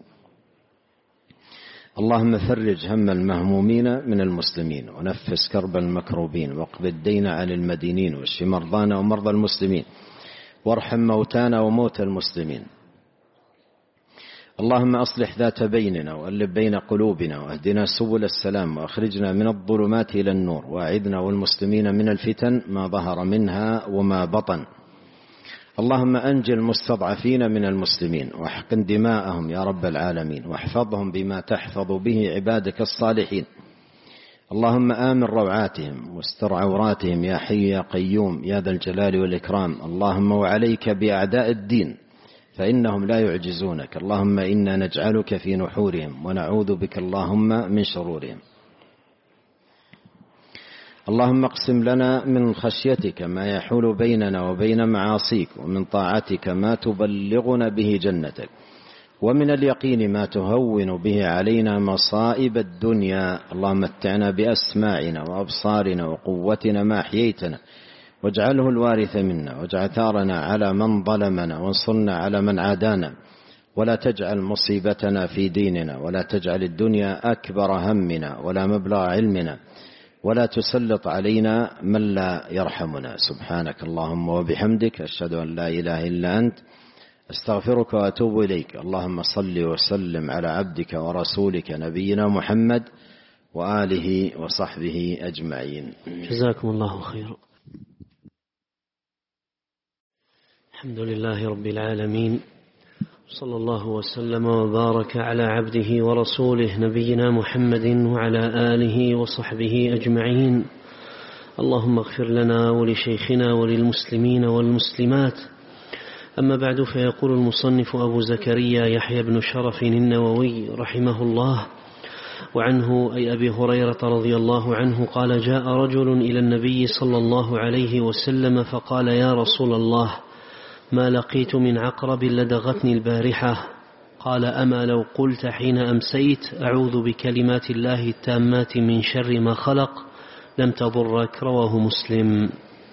اللهم فرج هم المهمومين من المسلمين ونفس كرب المكروبين واقض الدين عن المدينين واشف مرضانا ومرضى المسلمين وارحم موتانا وموتى المسلمين. اللهم أصلح ذات بيننا وألف بين قلوبنا واهدنا سبل السلام وأخرجنا من الظلمات إلى النور وأعذنا والمسلمين من الفتن ما ظهر منها وما بطن. اللهم أنجِ المستضعفين من المسلمين واحقن دماءهم يا رب العالمين واحفظهم بما تحفظ به عبادك الصالحين. اللهم آمن روعاتهم واستر عوراتهم يا حي يا قيوم يا ذا الجلال والإكرام. اللهم وعليك بأعداء الدين فإنهم لا يعجزونك. اللهم إنا نجعلك في نحورهم ونعوذ بك اللهم من شرورهم. اللهم اقسم لنا من خشيتك ما يحول بيننا وبين معاصيك ومن طاعتك ما تبلغنا به جنتك ومن اليقين ما تهون به علينا مصائب الدنيا. اللهم متعنا بأسماعنا وأبصارنا وقوتنا ما أحييتنا واجعله الوارث منا واجعل ثارنا على من ظلمنا وانصرنا على من عادانا ولا تجعل مصيبتنا في ديننا ولا تجعل الدنيا أكبر همنا ولا مبلغ علمنا ولا تسلط علينا من لا يرحمنا. سبحانك اللهم وبحمدك أشهد أن لا إله إلا أنت استغفرك وأتوب إليك. اللهم صل وسلم على عبدك ورسولك نبينا محمد وآله وصحبه أجمعين. جزاكم الله خيرا. الحمد لله رب العالمين صلى الله وسلم وبارك على عبده ورسوله نبينا محمد وعلى آله وصحبه أجمعين. اللهم اغفر لنا ولشيخنا وللمسلمين والمسلمات. أما بعد، فيقول المصنف أبو زكريا يحيى بن شرف النووي رحمه الله وعنه أي أبي هريرة رضي الله عنه قال: جاء رجل إلى النبي صلى الله عليه وسلم فقال: يا رسول الله، ما لقيت من عقرب لدغتني البارحة. قال: أما لو قلت حين أمسيت أعوذ بكلمات الله التامات من شر ما خلق لم تضرك. رواه مسلم.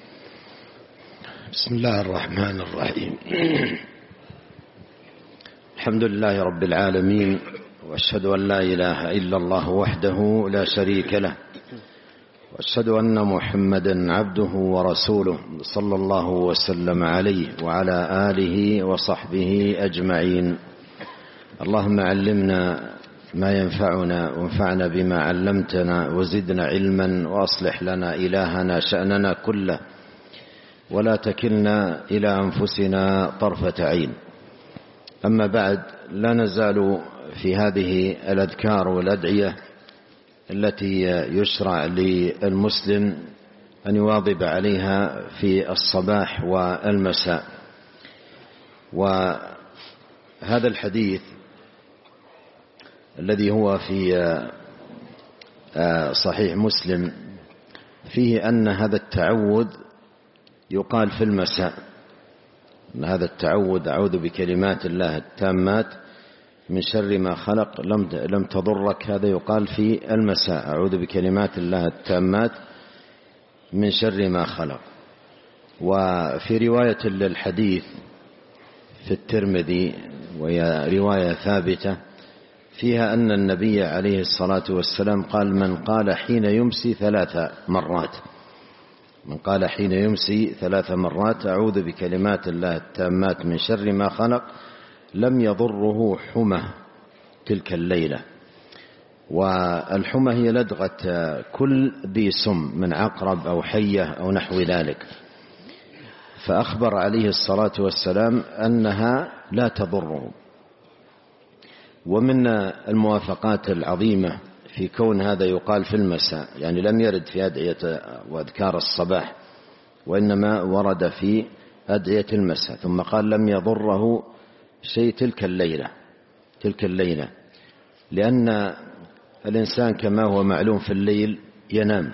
بسم الله الرحمن الرحيم. الحمد لله رب العالمين وأشهد أن لا إله إلا الله وحده لا شريك له وأشهد أن محمدا عبده ورسوله صلى الله وسلم عليه وعلى آله وصحبه أجمعين. اللهم علمنا ما ينفعنا وانفعنا بما علمتنا وزدنا علما وأصلح لنا إلهنا شأننا كله ولا تكلنا إلى أنفسنا طرفة عين. أما بعد، لا نزال في هذه الأذكار والأدعية التي يشرع للمسلم أن يواظب عليها في الصباح والمساء. وهذا الحديث الذي هو في صحيح مسلم فيه أن هذا التعوذ يقال في المساء. أن هذا التعوذ أعوذ بكلمات الله التامات من شر ما خلق لم لم تضرك، هذا يقال في المساء. أعوذ بكلمات الله التامات من شر ما خلق. وفي رواية للحديث في الترمذي وهي رواية ثابتة فيها أن النبي عليه الصلاة والسلام قال: من قال حين يمسي ثلاث مرات من قال حين يمسي ثلاث مرات أعوذ بكلمات الله التامات من شر ما خلق لم يضره حمى تلك الليلة. والحمى هي لدغة كل ذي سم من عقرب أو حية أو نحو ذلك. فأخبر عليه الصلاة والسلام أنها لا تضره. ومن الموافقات العظيمة في كون هذا يقال في المساء، يعني لم يرد في أدعية وأذكار الصباح، وإنما ورد في أدعية المسح، ثم قال لم يضره شيء تلك الليلة تلك الليلة لأن الإنسان كما هو معلوم في الليل ينام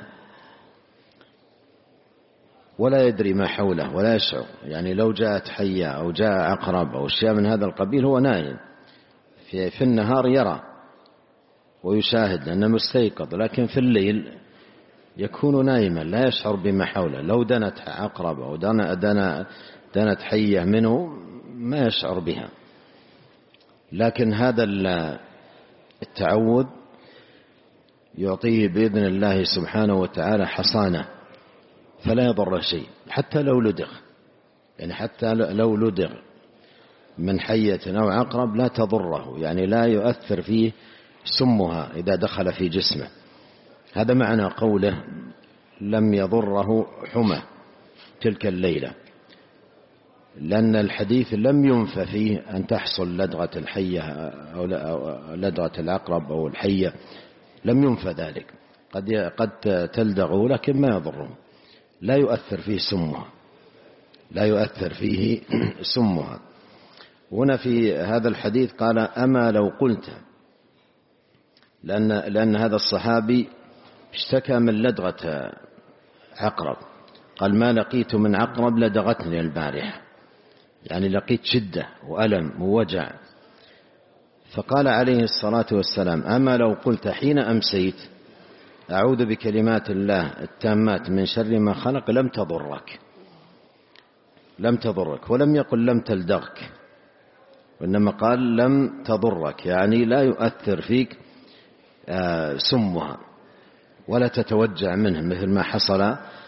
ولا يدري ما حوله ولا يشعر، يعني لو جاءت حية أو جاء عقرب أو أشياء من هذا القبيل هو نايم، في, في النهار يرى ويشاهد لأنه مستيقظ، لكن في الليل يكون نائما لا يشعر بما حوله. لو دنت عقرب أو دنت حية منه ما يشعر بها. لكن هذا التعوذ يعطيه بإذن الله سبحانه وتعالى حصانة فلا يضر شيء، حتى لو لدغ، يعني حتى لو لدغ من حية أو عقرب لا تضره، يعني لا يؤثر فيه سمها إذا دخل في جسمه. هذا معنى قوله لم يضره حمى تلك الليلة، لأن الحديث لم ينف فيه أن تحصل لدغة الحية أو لدغة العقرب أو الحية، لم ينف ذلك، قد قد تلدغه لكن ما يضره، لا يؤثر فيه سمها لا يؤثر فيه سمها. هنا في هذا الحديث قال أما لو قلت، لأن, لأن هذا الصحابي اشتكى من لدغة عقرب، قال ما لقيت من عقرب لدغتني البارحة، يعني لقيت شدة وألم ووجع. فقال عليه الصلاة والسلام أما لو قلت حين أمسيت أعوذ بكلمات الله التامات من شر ما خلق لم تضرك لم تضرك ولم يقل لم تلدغك، وإنما قال لم تضرك، يعني لا يؤثر فيك سمها ولا تتوجع منه مثل ما حصل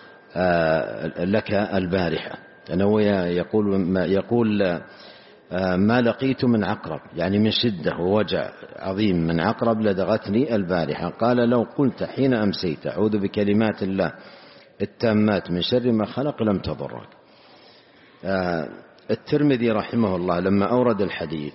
لك البارحة. أنه يقول يقول ما لقيت من عقرب، يعني من شدة ووجع عظيم من عقرب لدغتني البارحة. قال لو قلت حين أمسيت أعوذ بكلمات الله التامات من شر ما خلق لم تضرك. الترمذي رحمه الله لما أورد الحديث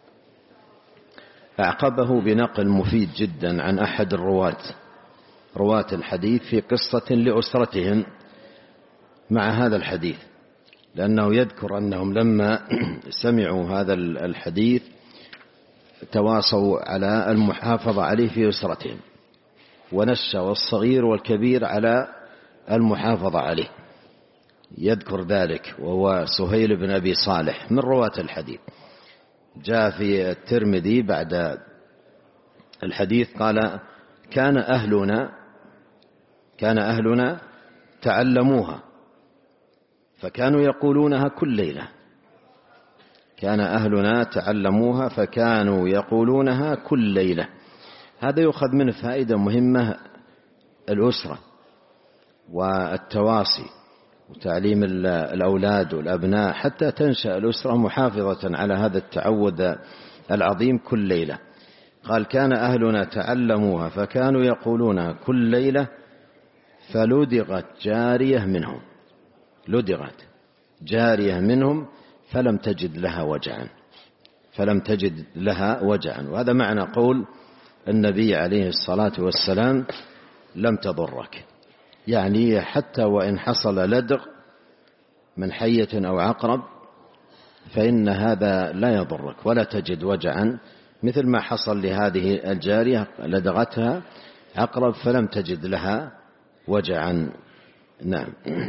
أعقبه بنقل مفيد جدا عن أحد الرواة رواة الحديث في قصة لأسرتهم مع هذا الحديث، لأنه يذكر أنهم لما سمعوا هذا الحديث تواصوا على المحافظة عليه في أسرتهم، ونشأ الصغير والكبير على المحافظة عليه. يذكر ذلك وهو سهيل بن أبي صالح من رواة الحديث. جاء في الترمذي بعد الحديث قال كان أهلنا كان أهلنا تعلموها فكانوا يقولونها كل ليلة كان أهلنا تعلموها فكانوا يقولونها كل ليلة. هذا يؤخذ منه فائدة مهمة، الأسرة والتواصي وتعليم الأولاد والأبناء حتى تنشأ الأسرة محافظة على هذا التعوذ العظيم كل ليلة. قال كان أهلنا تعلموها فكانوا يقولونها كل ليلة فلدغت جارية منهم لدغت جارية منهم فلم تجد لها وجعا فلم تجد لها وجعا. وهذا معنى قول النبي عليه الصلاة والسلام لم تضرك، يعني حتى وإن حصل لدغ من حية أو عقرب فإن هذا لا يضرك ولا تجد وجعا، مثل ما حصل لهذه الجارية لدغتها عقرب فلم تجد لها وجعا. نعم.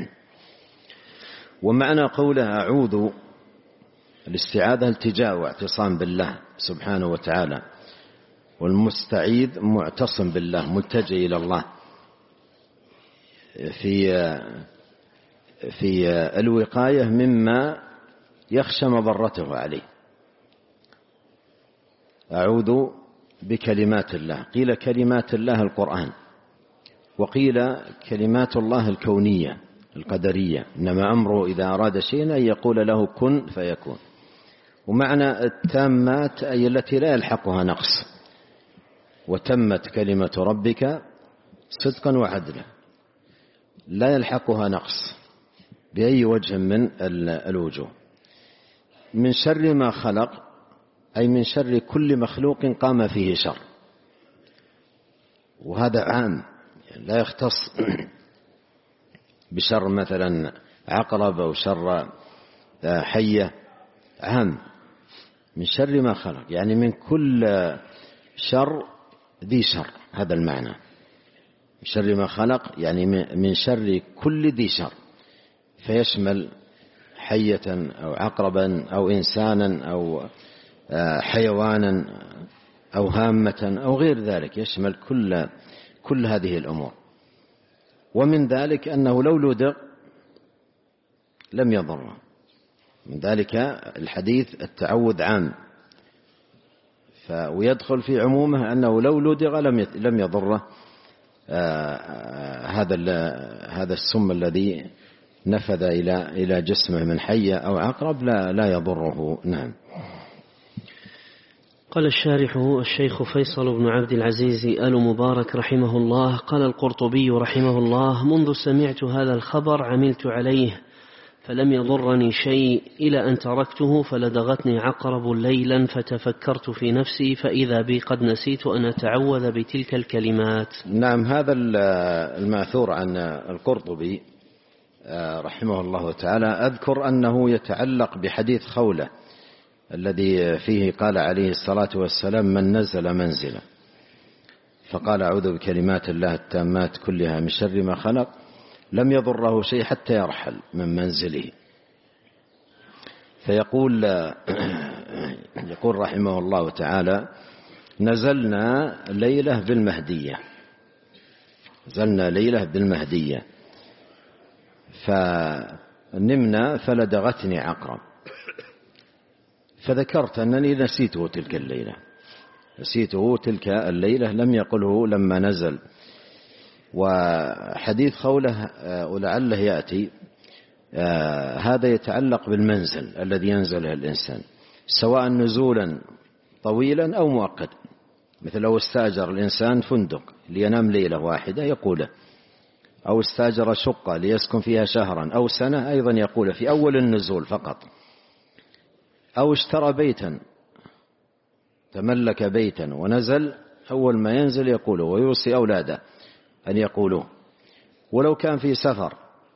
ومعنى قولها أعوذ الاستعاذة التجاء واعتصام بالله سبحانه وتعالى، والمستعيذ معتصم بالله ملتجئ إلى الله في في الوقاية مما يخشى مضرته عليه. أعوذ بكلمات الله، قيل كلمات الله القرآن، وقيل كلمات الله الكونية القدرية، إنما أمره إذا أراد شيئا أن يقول له كن فيكون. ومعنى التامات أي التي لا يلحقها نقص، وتمت كلمة ربك صدقا وعدلا، لا يلحقها نقص بأي وجه من الوجوه. من شر ما خلق أي من شر كل مخلوق قام فيه شر، وهذا عام لا يختص بشر مثلا عقرب أو شر حية عام، من شر ما خلق، يعني من كل شر ذي شر، هذا المعنى. من شر ما خلق يعني من شر كل ذي شر، فيشمل حية أو عقربا أو إنسانا أو حيوانا أو هامة أو غير ذلك، يشمل كل كل هذه الأمور. ومن ذلك أنه لو لدغ لم يضره، من ذلك الحديث التعوذ عام، ويدخل في عمومه أنه لو لدغ لم يضره هذا هذا السم الذي نفذ إلى إلى جسمه من حية أو عقرب لا لا يضره. نعم. قال الشارح الشيخ فيصل بن عبد العزيز آل مبارك رحمه الله: قال القرطبي رحمه الله: منذ سمعت هذا الخبر عملت عليه فلم يضرني شيء إلى أن تركته فلدغتني عقرب ليلا فتفكرت في نفسي فإذا بي قد نسيت أن أتعوذ بتلك الكلمات. نعم، هذا الماثور عن القرطبي رحمه الله تعالى أذكر أنه يتعلق بحديث خولة الذي فيه قال عليه الصلاة والسلام: من نزل منزلا فقال أعوذ بكلمات الله التامات كلها من شر ما خلق لم يضره شيء حتى يرحل من منزله. فيقول يقول رحمه الله تعالى: نزلنا ليلة بالمهدية نزلنا ليلة بالمهدية فنمنا فلدغتني عقرب، فذكرت أنني نسيته تلك الليلة نسيته تلك الليلة لم يقله لما نزل. وحديث خولة ولعله يأتي هذا يتعلق بالمنزل الذي ينزله الإنسان، سواء نزولا طويلا أو مؤقتا، مثل لو استأجر الإنسان فندق لينام ليلة واحدة يقوله، أو استأجر شقة ليسكن فيها شهرا أو سنة أيضا يقوله في أول النزول فقط، أو اشترى بيتا تملك بيتا ونزل أول ما ينزل يقوله، ويوصي أولاده أن يقولوا. ولو كان في سفر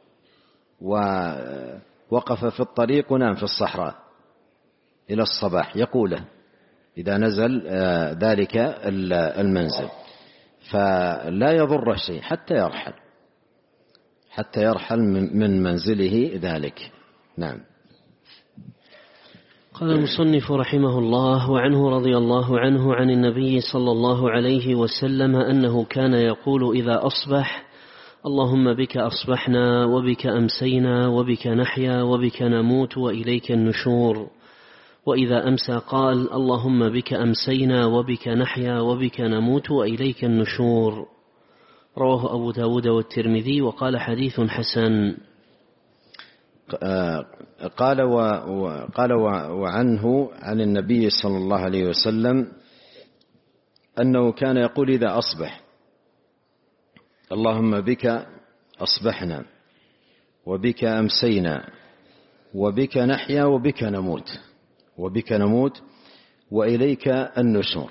ووقف في الطريق ونام في الصحراء إلى الصباح يقوله إذا نزل ذلك المنزل، فلا يضر شيء حتى يرحل حتى يرحل من منزله ذلك. نعم. قال المصنف رحمه الله: وعنه رضي الله عنه عن النبي صلى الله عليه وسلم أنه كان يقول إذا أصبح: اللهم بك أصبحنا وبك أمسينا وبك نحيا وبك نموت وإليك النشور. وإذا أمسى قال: اللهم بك أمسينا وبك نحيا وبك نموت وإليك النشور. رواه أبو داود والترمذي وقال حديث حسن. قال وقال وعنه عن النبي صلى الله عليه وسلم أنه كان يقول إذا أصبح: اللهم بك أصبحنا وبك أمسينا وبك نحيا وبك نموت وبك نموت وإليك النشور.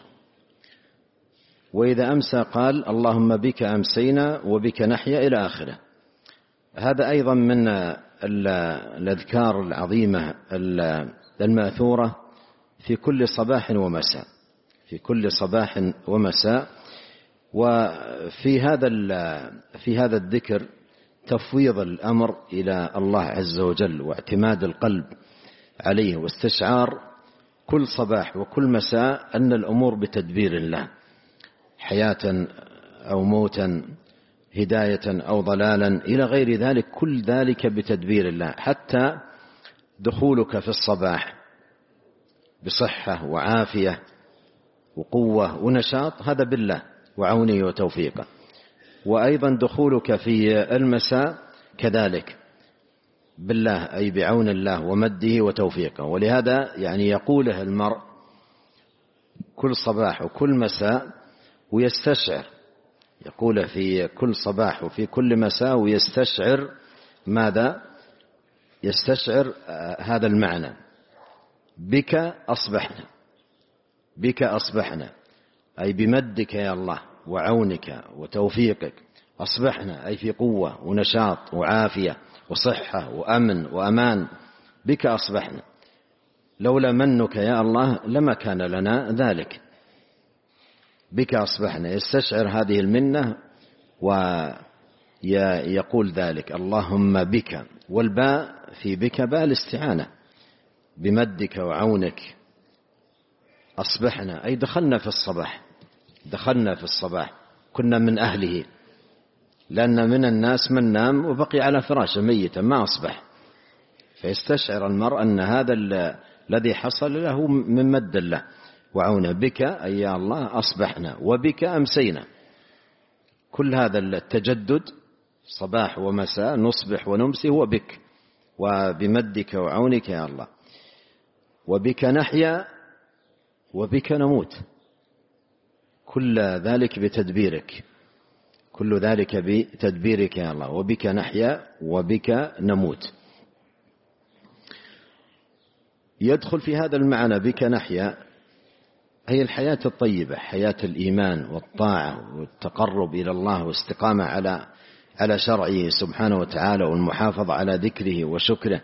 وإذا أمسى قال: اللهم بك أمسينا وبك نحيا إلى آخره. هذا أيضا من الأذكار العظيمة الماثورة في كل صباح ومساء في كل صباح ومساء. وفي هذا في هذا الذكر تفويض الأمر إلى الله عز وجل واعتماد القلب عليه، واستشعار كل صباح وكل مساء أن الأمور بتدبير الله، حياة أو موتا، هداية أو ضلالا إلى غير ذلك، كل ذلك بتدبير الله. حتى دخولك في الصباح بصحة وعافية وقوة ونشاط هذا بالله وعونه وتوفيقه، وأيضا دخولك في المساء كذلك بالله أي بعون الله ومده وتوفيقه. ولهذا يعني يقوله المرء كل صباح وكل مساء ويستشعر، يقوله في كل صباح وفي كل مساء ويستشعر ماذا؟ يستشعر هذا المعنى: بك أصبحنا بك أصبحنا أي بمدك يا الله وعونك وتوفيقك أصبحنا، أي في قوة ونشاط وعافية وصحة وأمن وأمان بك أصبحنا، لولا منك يا الله لما كان لنا ذلك، بك أصبحنا. يستشعر هذه المنة ويقول ذلك اللهم بك، والباء في بك باء الاستعانة، بمدك وعونك أصبحنا، أي دخلنا في الصباح، دخلنا في الصباح، كنا من أهله، لأن من الناس من نام وبقي على فراشه ميتا ما أصبح، فيستشعر المرء أن هذا الذي حصل له من مد الله وعونه. بك أي يا الله أصبحنا، وبك أمسينا، كل هذا التجدد صباح ومساء نصبح ونمسي هو بك، وبمدك وعونك يا الله. وبك نحيا وبك نموت، كل ذلك بتدبيرك، كل ذلك بتدبيرك يا الله. وبك نحيا وبك نموت. يدخل في هذا المعنى بك نحيا هي الحياة الطيبة، حياة الإيمان والطاعة والتقرب إلى الله واستقامة على على شرعه سبحانه وتعالى، والمحافظة على ذكره وشكره.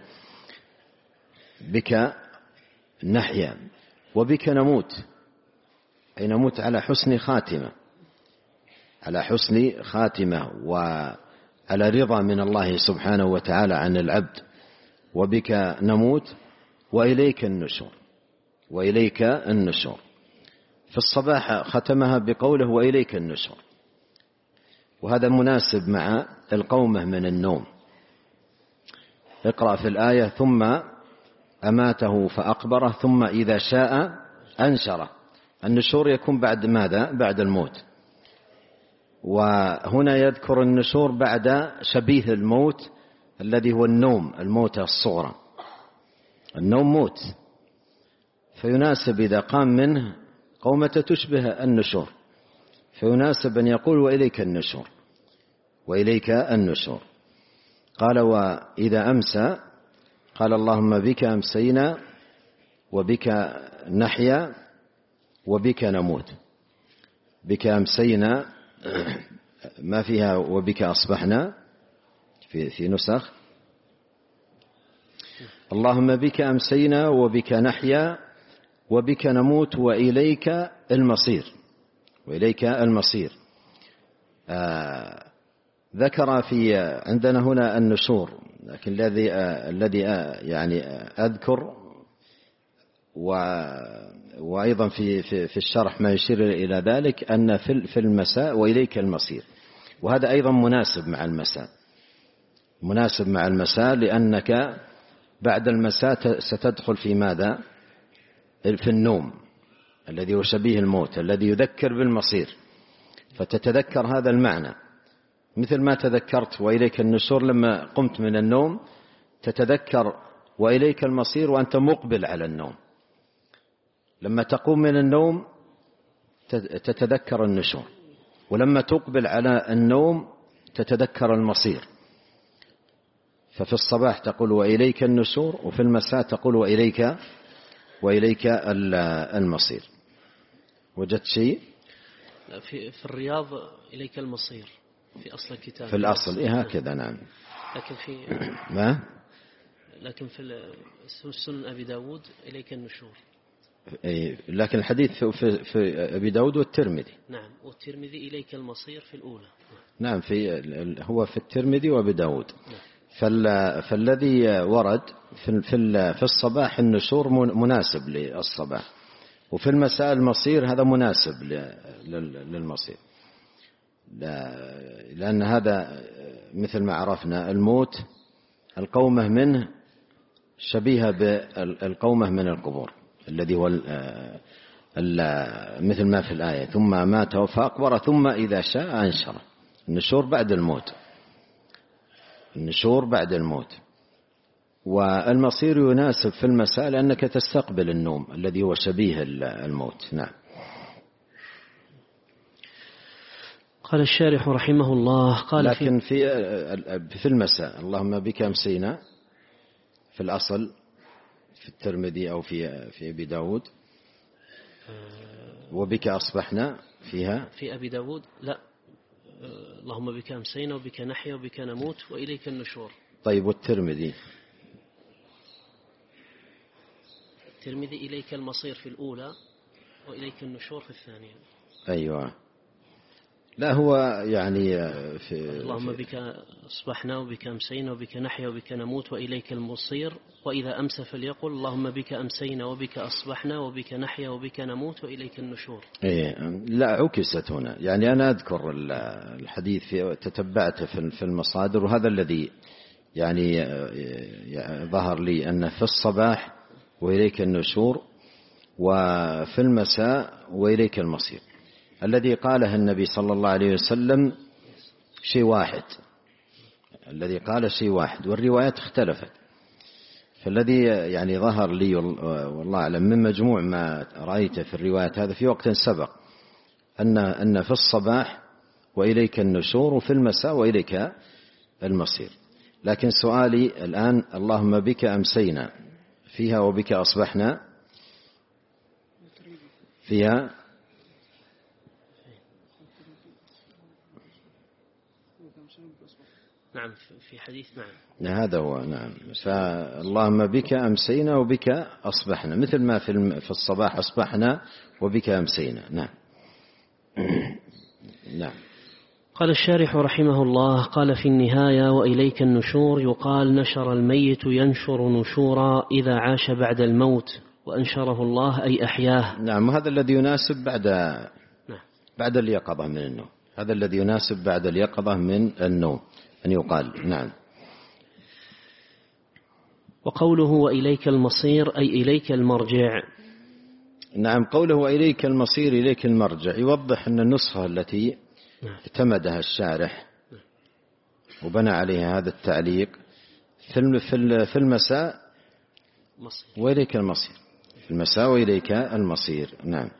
بك نحيا وبك نموت، أي نموت على حسن خاتمة، على حسن خاتمة وعلى رضا من الله سبحانه وتعالى عن العبد. وبك نموت وإليك النشور، وإليك النشور. في الصباح ختمها بقوله وإليك النشور، وهذا مناسب مع القومة من النوم. اقرأ في الآية ثم أماته فأقبره ثم إذا شاء أنشره. النشور يكون بعد ماذا؟ بعد الموت. وهنا يذكر النشور بعد شبيه الموت الذي هو النوم، الموت الصغرى. النوم موت، فيناسب إذا قام منه قومة تشبه النشور، فيناسب أن يقول وإليك النشور، وإليك النشور. قال وإذا أمسى قال اللهم بك أمسينا وبك نحيا وبك نموت. بك أمسينا ما فيها وبك أصبحنا في, في نسخ. اللهم بك أمسينا وبك نحيا وبك نموت وإليك المصير، وإليك المصير. آه ذكر في عندنا هنا النشور، لكن الذي آه الذي آه يعني آه أذكر و وأيضا في في في الشرح ما يشير إلى ذلك أن في في المساء وإليك المصير، وهذا أيضا مناسب مع المساء، مناسب مع المساء، لأنك بعد المساء ستدخل في ماذا؟ في النوم الذي هو شبيه الموت، الذي يذكر بالمصير، فتتذكر هذا المعنى، مثل ما تذكرت وإليك النشور لما قمت من النوم، تتذكر وإليك المصير وأنت مقبل على النوم. لما تقوم من النوم تتذكر النشور، ولما تقبل على النوم تتذكر المصير. ففي الصباح تقول وإليك النشور، وفي المساء تقول وإليك وإليك المصير. وجدت شيء؟ في في الرياض إليك المصير في أصل الكتاب، في الأصل إيه هكذا. نعم. لكن في ما لكن في سنن أبي داود إليك النشور. إيه، لكن الحديث في, في أبي داود والترمذي. نعم، والترمذي إليك المصير في الأولى. نعم، في هو في الترمذي وأبي داود. نعم. فالذي ورد في في الصباح النشور مناسب للصباح، وفي المساء المصير هذا مناسب للمصير، لأن هذا مثل ما عرفنا الموت القومة منه شبيهة بالقومة من القبور، الذي هو مثل ما في الآية ثم مات فأقبر ثم إذا شاء أنشر. النشور بعد الموت، النشور بعد الموت. والمصير يناسب في المساء لأنك تستقبل النوم الذي هو شبيه الموت. نعم. قال الشارح رحمه الله قال لكن في في المساء اللهم بك أمسينا في الأصل في الترمذي أو في في أبي داود، وبك أصبحنا فيها في أبي داود لا، اللهم بك أمسينا وبك نحيا وبك نموت وإليك النشور. طيب والترمذي الترمذي إليك المصير في الأولى وإليك النشور في الثانية. أيوة. لا هو يعني في اللهم بك أصبحنا وبك أمسينا وبك نحيا وبك نموت وإليك المصير، وإذا أمسى فليقل اللهم بك أمسينا وبك أصبحنا وبك نحيا وبك نموت وإليك النشور. إيه لا عكست هنا، يعني أنا أذكر الحديث في تتبعته في المصادر، وهذا الذي يعني ظهر لي أن في الصباح وإليك النشور، وفي المساء وإليك المصير. الذي قاله النبي صلى الله عليه وسلم شيء واحد، الذي قال شيء واحد، والروايات اختلفت. فالذي يعني ظهر لي والله أعلم من مجموع ما رأيته في الروايات هذا في وقت سبق أن أن في الصباح وإليك النشور، وفي المساء وإليك المصير. لكن سؤالي الآن اللهم بك أمسينا فيها وبك أصبحنا فيها نعم في حديث نعم هذا هو نعم. فاللهم بك أمسينا وبك أصبحنا، مثل ما في في الصباح أصبحنا وبك أمسينا. نعم. نعم. قال الشارح رحمه الله: قال في النهاية: وإليك النشور يقال نشر الميت ينشر نشورا إذا عاش بعد الموت، وأنشره الله أي أحياه. نعم. وهذا الذي يناسب بعد نعم. بعد اليقظة من النوم، هذا الذي يناسب بعد اليقظة من النوم أن يقال. نعم. وقوله وإليك المصير أي إليك المرجع. نعم. قوله وإليك المصير إليك المرجع يوضح أن النسخة التي اعتمدها الشارح وبنى عليها هذا التعليق في المساء وإليك المصير، في المساء وإليك المصير. نعم.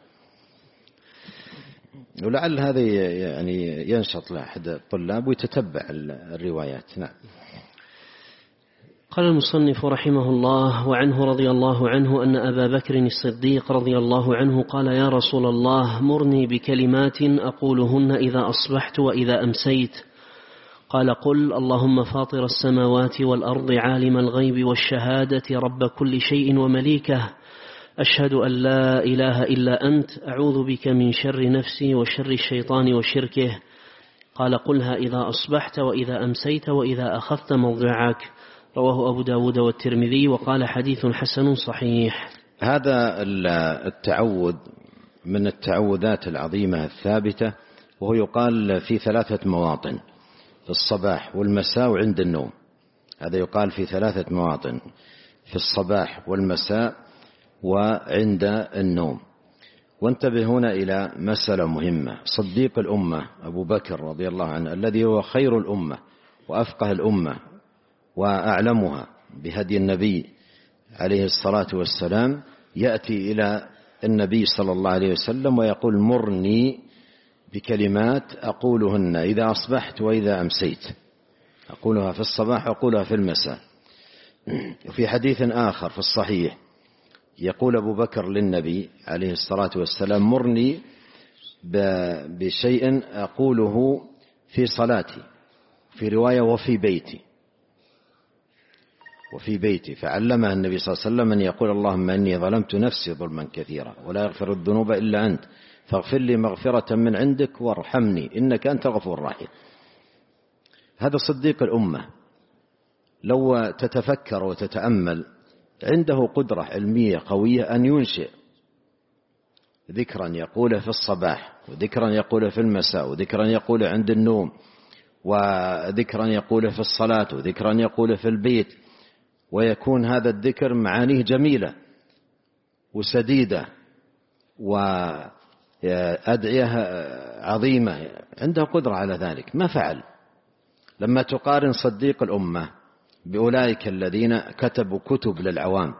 ولعل هذا يعني ينشط لأحد الطلاب ويتتبع الروايات. نعم. قال المصنف رحمه الله: وعنه رضي الله عنه أن أبا بكر الصديق رضي الله عنه قال: يا رسول الله مرني بكلمات أقولهن إذا أصبحت وإذا أمسيت. قال: قل اللهم فاطر السماوات والأرض عالم الغيب والشهادة رب كل شيء ومليكه، أشهد أن لا إله إلا أنت، أعوذ بك من شر نفسي وشر الشيطان وشركه. قال: قلها إذا أصبحت وإذا أمسيت وإذا أخذت موضعك. رواه أبو داود والترمذي، وقال حديث حسن صحيح. هذا التعوذ من التعوذات العظيمة الثابتة، وهو يقال في ثلاثة مواطن: في الصباح والمساء وعند النوم. هذا يقال في ثلاثة مواطن: في الصباح والمساء وعند النوم. وانتبه هنا إلى مسألة مهمة. صديق الأمة أبو بكر رضي الله عنه الذي هو خير الأمة وأفقه الأمة وأعلمها بهدي النبي عليه الصلاة والسلام، يأتي إلى النبي صلى الله عليه وسلم ويقول: مرني بكلمات أقولهن إذا أصبحت وإذا أمسيت، أقولها في الصباح وأقولها في المساء. وفي حديث آخر في الصحيح يقول أبو بكر للنبي عليه الصلاة والسلام: مرني بشيء أقوله في صلاتي، في رواية وفي بيتي، وفي بيتي. فعلمها النبي صلى الله عليه وسلم أن يقول: اللهم إني ظلمت نفسي ظلما كثيرا ولا يغفر الذنوب إلا أنت فاغفر لي مغفرة من عندك وارحمني إنك أنت الغفور الرحيم. هذا صديق الأمة، لو تتفكر وتتأمل عنده قدرة علمية قوية أن ينشئ ذكرا يقوله في الصباح، وذكرا يقوله في المساء، وذكرا يقوله عند النوم، وذكرا يقوله في الصلاة، وذكرا يقوله في البيت، ويكون هذا الذكر معانيه جميلة وسديدة وأدعية عظيمة. عنده قدرة على ذلك، ما فعل. لما تقارن صديق الأمة بأولئك الذين كتبوا كتب للعوام،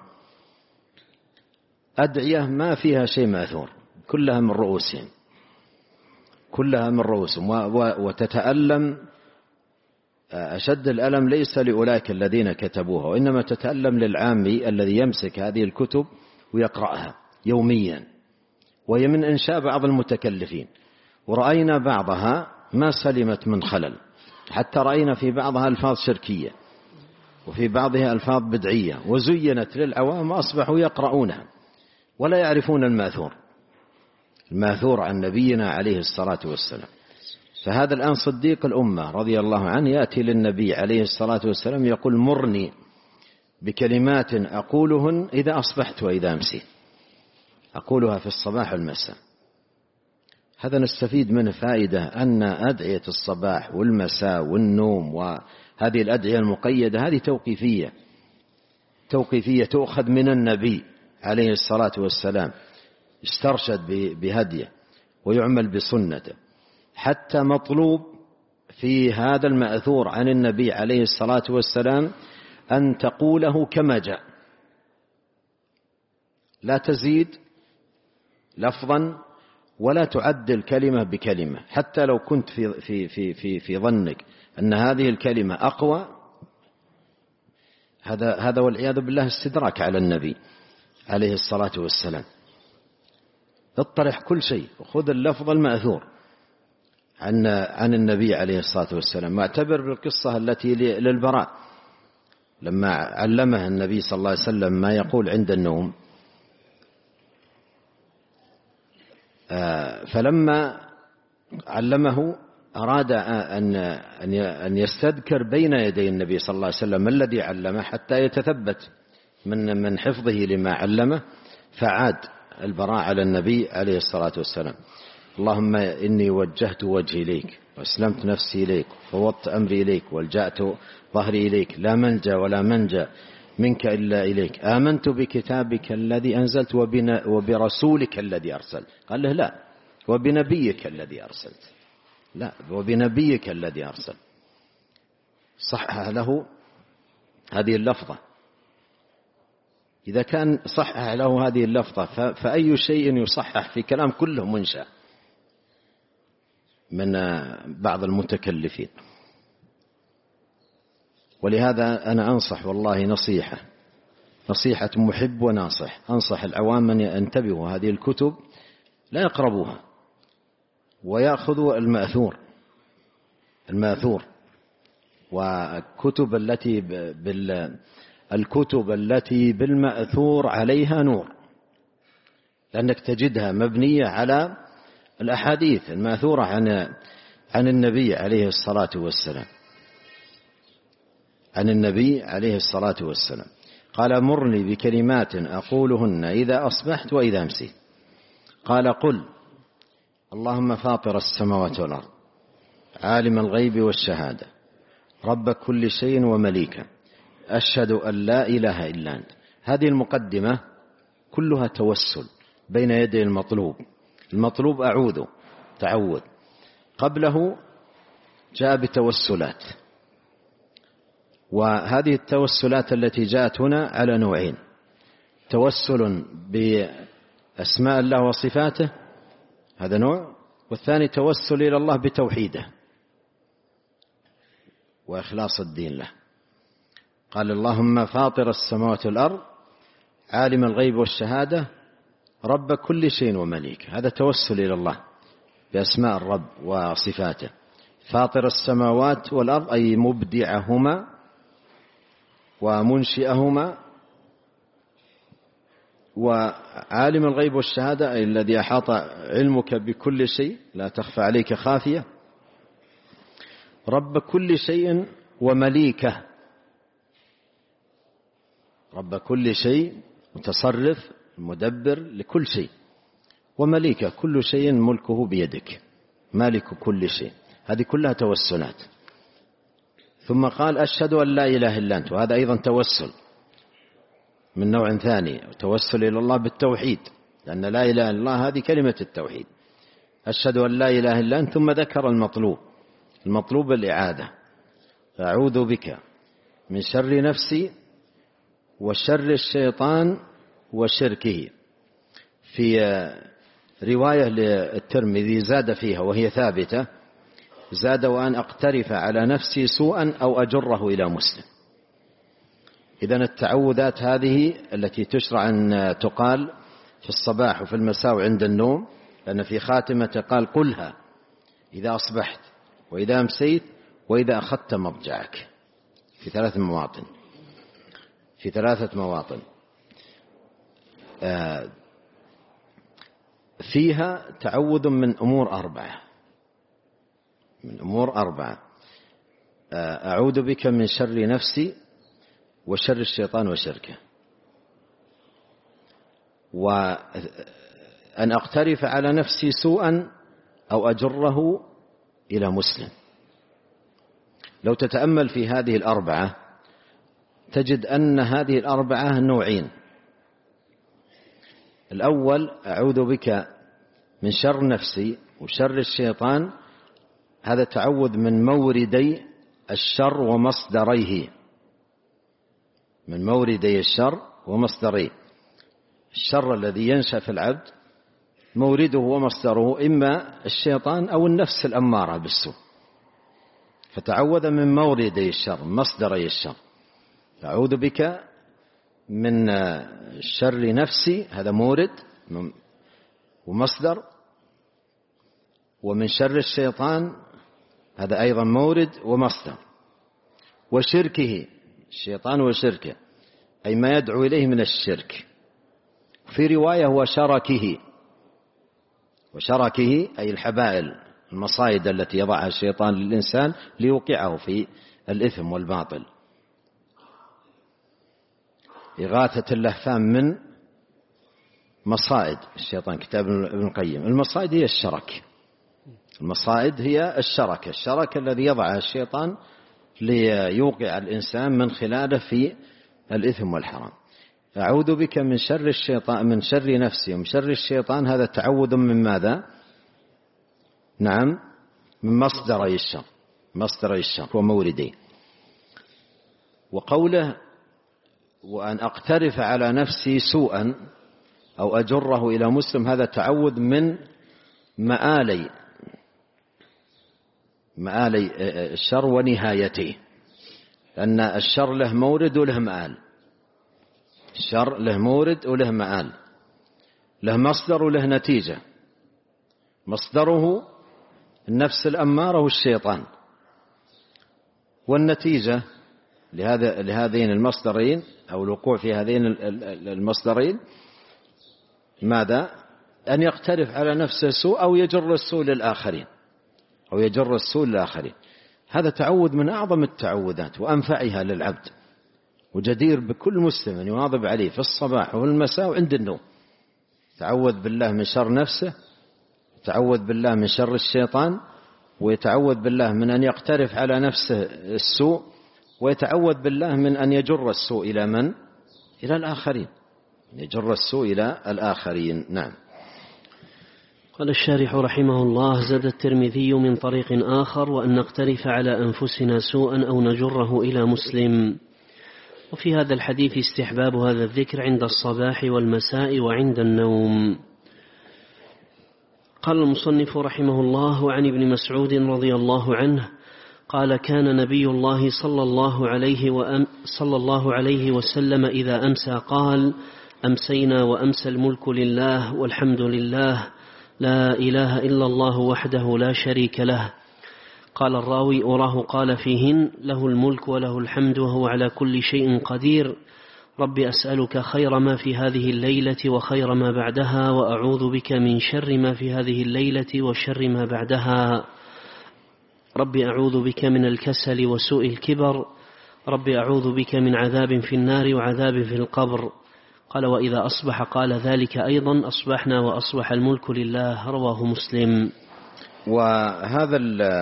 أدعية ما فيها شيء ماثور، كلها من رؤوسهم، كلها من رؤوسهم، وتتألم أشد الألم ليس لأولئك الذين كتبوها، وإنما تتألم للعامي الذي يمسك هذه الكتب ويقرأها يوميا، وهي من إنشاء بعض المتكلفين. ورأينا بعضها ما سلمت من خلل، حتى رأينا في بعضها ألفاظ شركية وفي بعضها ألفاظ بدعية، وزينت للعوام وأصبحوا يقرؤونها ولا يعرفون الماثور الماثور عن نبينا عليه الصلاة والسلام. فهذا الآن صديق الأمة رضي الله عنه يأتي للنبي عليه الصلاة والسلام يقول مرني بكلمات أقولهن إذا أصبحت وإذا أمسيت، أقولها في الصباح والمساء. هذا نستفيد منه فائدة أن أدعية الصباح والمساء والنوم وهذه الأدعية المقيدة هذه توقيفية توقيفية تؤخذ من النبي عليه الصلاة والسلام، استرشد بهديه ويعمل بسنته. حتى مطلوب في هذا المأثور عن النبي عليه الصلاة والسلام أن تقوله كما جاء، لا تزيد لفظا ولا تعدل كلمة بكلمة. حتى لو كنت في, في, في, في, في ظنك أن هذه الكلمة أقوى، هذا هذا والعياذ بالله استدراك على النبي عليه الصلاة والسلام. اطرح كل شيء وخذ اللفظ المأثور عن عن النبي عليه الصلاة والسلام. واعتبر بالقصة التي للبراء لما علمه النبي صلى الله عليه وسلم ما يقول عند النوم، فلما علمه أراد أن أن يستذكر بين يدي النبي صلى الله عليه وسلم الذي علمه حتى يتثبت من من حفظه لما علمه، فعاد البراء على النبي عليه الصلاة والسلام: اللهم إني وجهت وجهي إليك وأسلمت نفسي إليك وفوضت أمري إليك والجأت ظهري إليك لا ملجأ ولا منجأ منك إلا إليك، آمنت بكتابك الذي أنزلت وبرسولك الذي أرسلت. قال له لا، وبنبيك الذي أرسلت. لا، وبنبيك الذي أرسلت. صحح له هذه اللفظة. إذا كان صحح له هذه اللفظة فأي شيء يصحح في كلام كله منشأ من بعض المتكلفين. ولهذا أنا أنصح والله نصيحة نصيحة محب وناصح، أنصح العوام أن ينتبهوا هذه الكتب لا يقربوها ويأخذوا المأثور المأثور وكتب التي بال الكتب التي بالمأثور عليها نور، لأنك تجدها مبنية على الأحاديث المأثورة عن عن النبي عليه الصلاة والسلام عن النبي عليه الصلاة والسلام. قال: مرني بكلمات أقولهن إذا أصبحت وإذا أمسيت. قال: قل اللهم فاطر السماوات والأرض عالم الغيب والشهادة رب كل شيء ومليكه أشهد أن لا إله إلا أنت. هذه المقدمة كلها توسل بين يدي المطلوب. المطلوب أعوذ تعوذ، قبله جاء بتوسلات، وهذه التوسلات التي جاءت هنا على نوعين: توسل بأسماء الله وصفاته هذا نوع، والثاني توسل إلى الله بتوحيده وإخلاص الدين له. قال: اللهم فاطر السماوات والأرض عالم الغيب والشهادة رب كل شيء ومليك. هذا توسل إلى الله بأسماء الرب وصفاته. فاطر السماوات والأرض أي مبدعهما ومنشئهما، وعالم الغيب والشهادة أي الذي أحاط علمك بكل شيء لا تخفى عليك خافية. رب كل شيء ومليكه، رب كل شيء متصرف مدبر لكل شيء، ومليكه كل شيء ملكه بيدك، مالك كل شيء. هذه كلها توسلات. ثم قال: أشهد أن لا إله إلا أنت، وهذا أيضا توسل من نوع ثاني، توسل إلى الله بالتوحيد، لأن لا إله إلا الله هذه كلمة التوحيد. أشهد أن لا إله إلا أنت، ثم ذكر المطلوب المطلوب الإعادة: أعوذ بك من شر نفسي وشر الشيطان وشركه. في رواية للترمذي زاد فيها وهي ثابتة، زاد: وأن أقترف على نفسي سوءا أو أجره إلى مسلم. إذن التعوذات هذه التي تشرع أن تقال في الصباح وفي المساء وعند النوم، لأن في خاتمة قال: قلها إذا أصبحت وإذا أمسيت وإذا أخذت مضجعك، في ثلاث مواطن في ثلاثة مواطن. فيها تعوذ من أمور أربعة من أمور أربعة أعوذ بك من شر نفسي وشر الشيطان وشركه، وأن أقترف على نفسي سوءا أو أجره إلى مسلم. لو تتأمل في هذه الأربعة تجد أن هذه الأربعة نوعين. الأول أعوذ بك من شر نفسي وشر الشيطان، هذا تعوذ من موردي الشر ومصدريه، من موردي الشر ومصدريه. الشر الذي ينشأ في العبد مورده ومصدره إما الشيطان أو النفس الأمارة بالسوء، فتعوذ من موردي الشر مصدري الشر. أعوذ بك من شر نفسي، هذا مورد ومصدر، ومن شر الشيطان، هذا أيضا مورد ومصدر، وشركه، الشيطان وشركه أي ما يدعو إليه من الشرك. في رواية وشركه، وشركه أي الحبائل المصائد التي يضعها الشيطان للإنسان ليوقعه في الإثم والباطل. إغاثة اللهفان من مصائد الشيطان، كتاب ابن القيم. المصائد هي الشرك، المصائد هي الشركة، الشركة الذي يضعها الشيطان ليوقع الإنسان من خلاله في الإثم والحرام. أعوذ بك من شر الشيطان، من شر نفسي ومن شر الشيطان، هذا تعوذ من ماذا؟ نعم، من مصدري الشر، مصدري الشر وموردي. وقوله وأن أقترف على نفسي سوءا أو أجره إلى مسلم، هذا تعوذ من مآلي مآلي الشر ونهايته، لأن الشر له مورد وله مآل. الشر له مورد وله مآل، له مصدر وله نتيجة. مصدره النفس الأمارة والشيطان، والنتيجة لهذا لهذين المصدرين أو الوقوع في هذين المصدرين ماذا؟ أن يقترف على نفسه السوء أو يجر السوء للآخرين، أو يجر السوء للآخرين. هذا تعوذ من أعظم التعوذات وأنفعها للعبد، وجدير بكل مسلم أن يواظب عليه في الصباح والمساء وعند النوم. تعوذ بالله من شر نفسه، تعوذ بالله من شر الشيطان، ويتعوذ بالله من أن يقترف على نفسه السوء، ويتعوذ بالله من أن يجر السوء إلى من؟ إلى الآخرين، يجر السوء إلى الآخرين. نعم. قال الشارح رحمه الله: زاد الترمذي من طريق آخر: وأن نقترف على أنفسنا سوءا أو نجره إلى مسلم. وفي هذا الحديث استحباب هذا الذكر عند الصباح والمساء وعند النوم. قال المصنف رحمه الله: عن ابن مسعود رضي الله عنه قال: كان نبي الله صلى الله عليه, وأم صلى الله عليه وسلم إذا أمسى قال: أمسينا وأمسى الملك لله والحمد لله لا إله إلا الله وحده لا شريك له. قال الراوي: أراه قال فيهن: له الملك وله الحمد وهو على كل شيء قدير. رب أسألك خير ما في هذه الليلة وخير ما بعدها، وأعوذ بك من شر ما في هذه الليلة وشر ما بعدها. رب أعوذ بك من الكسل وسوء الكبر. رب أعوذ بك من عذاب في النار وعذاب في القبر. قال: وإذا أصبح قال ذلك أيضا: أصبحنا وأصبح الملك لله. رواه مسلم. وهذا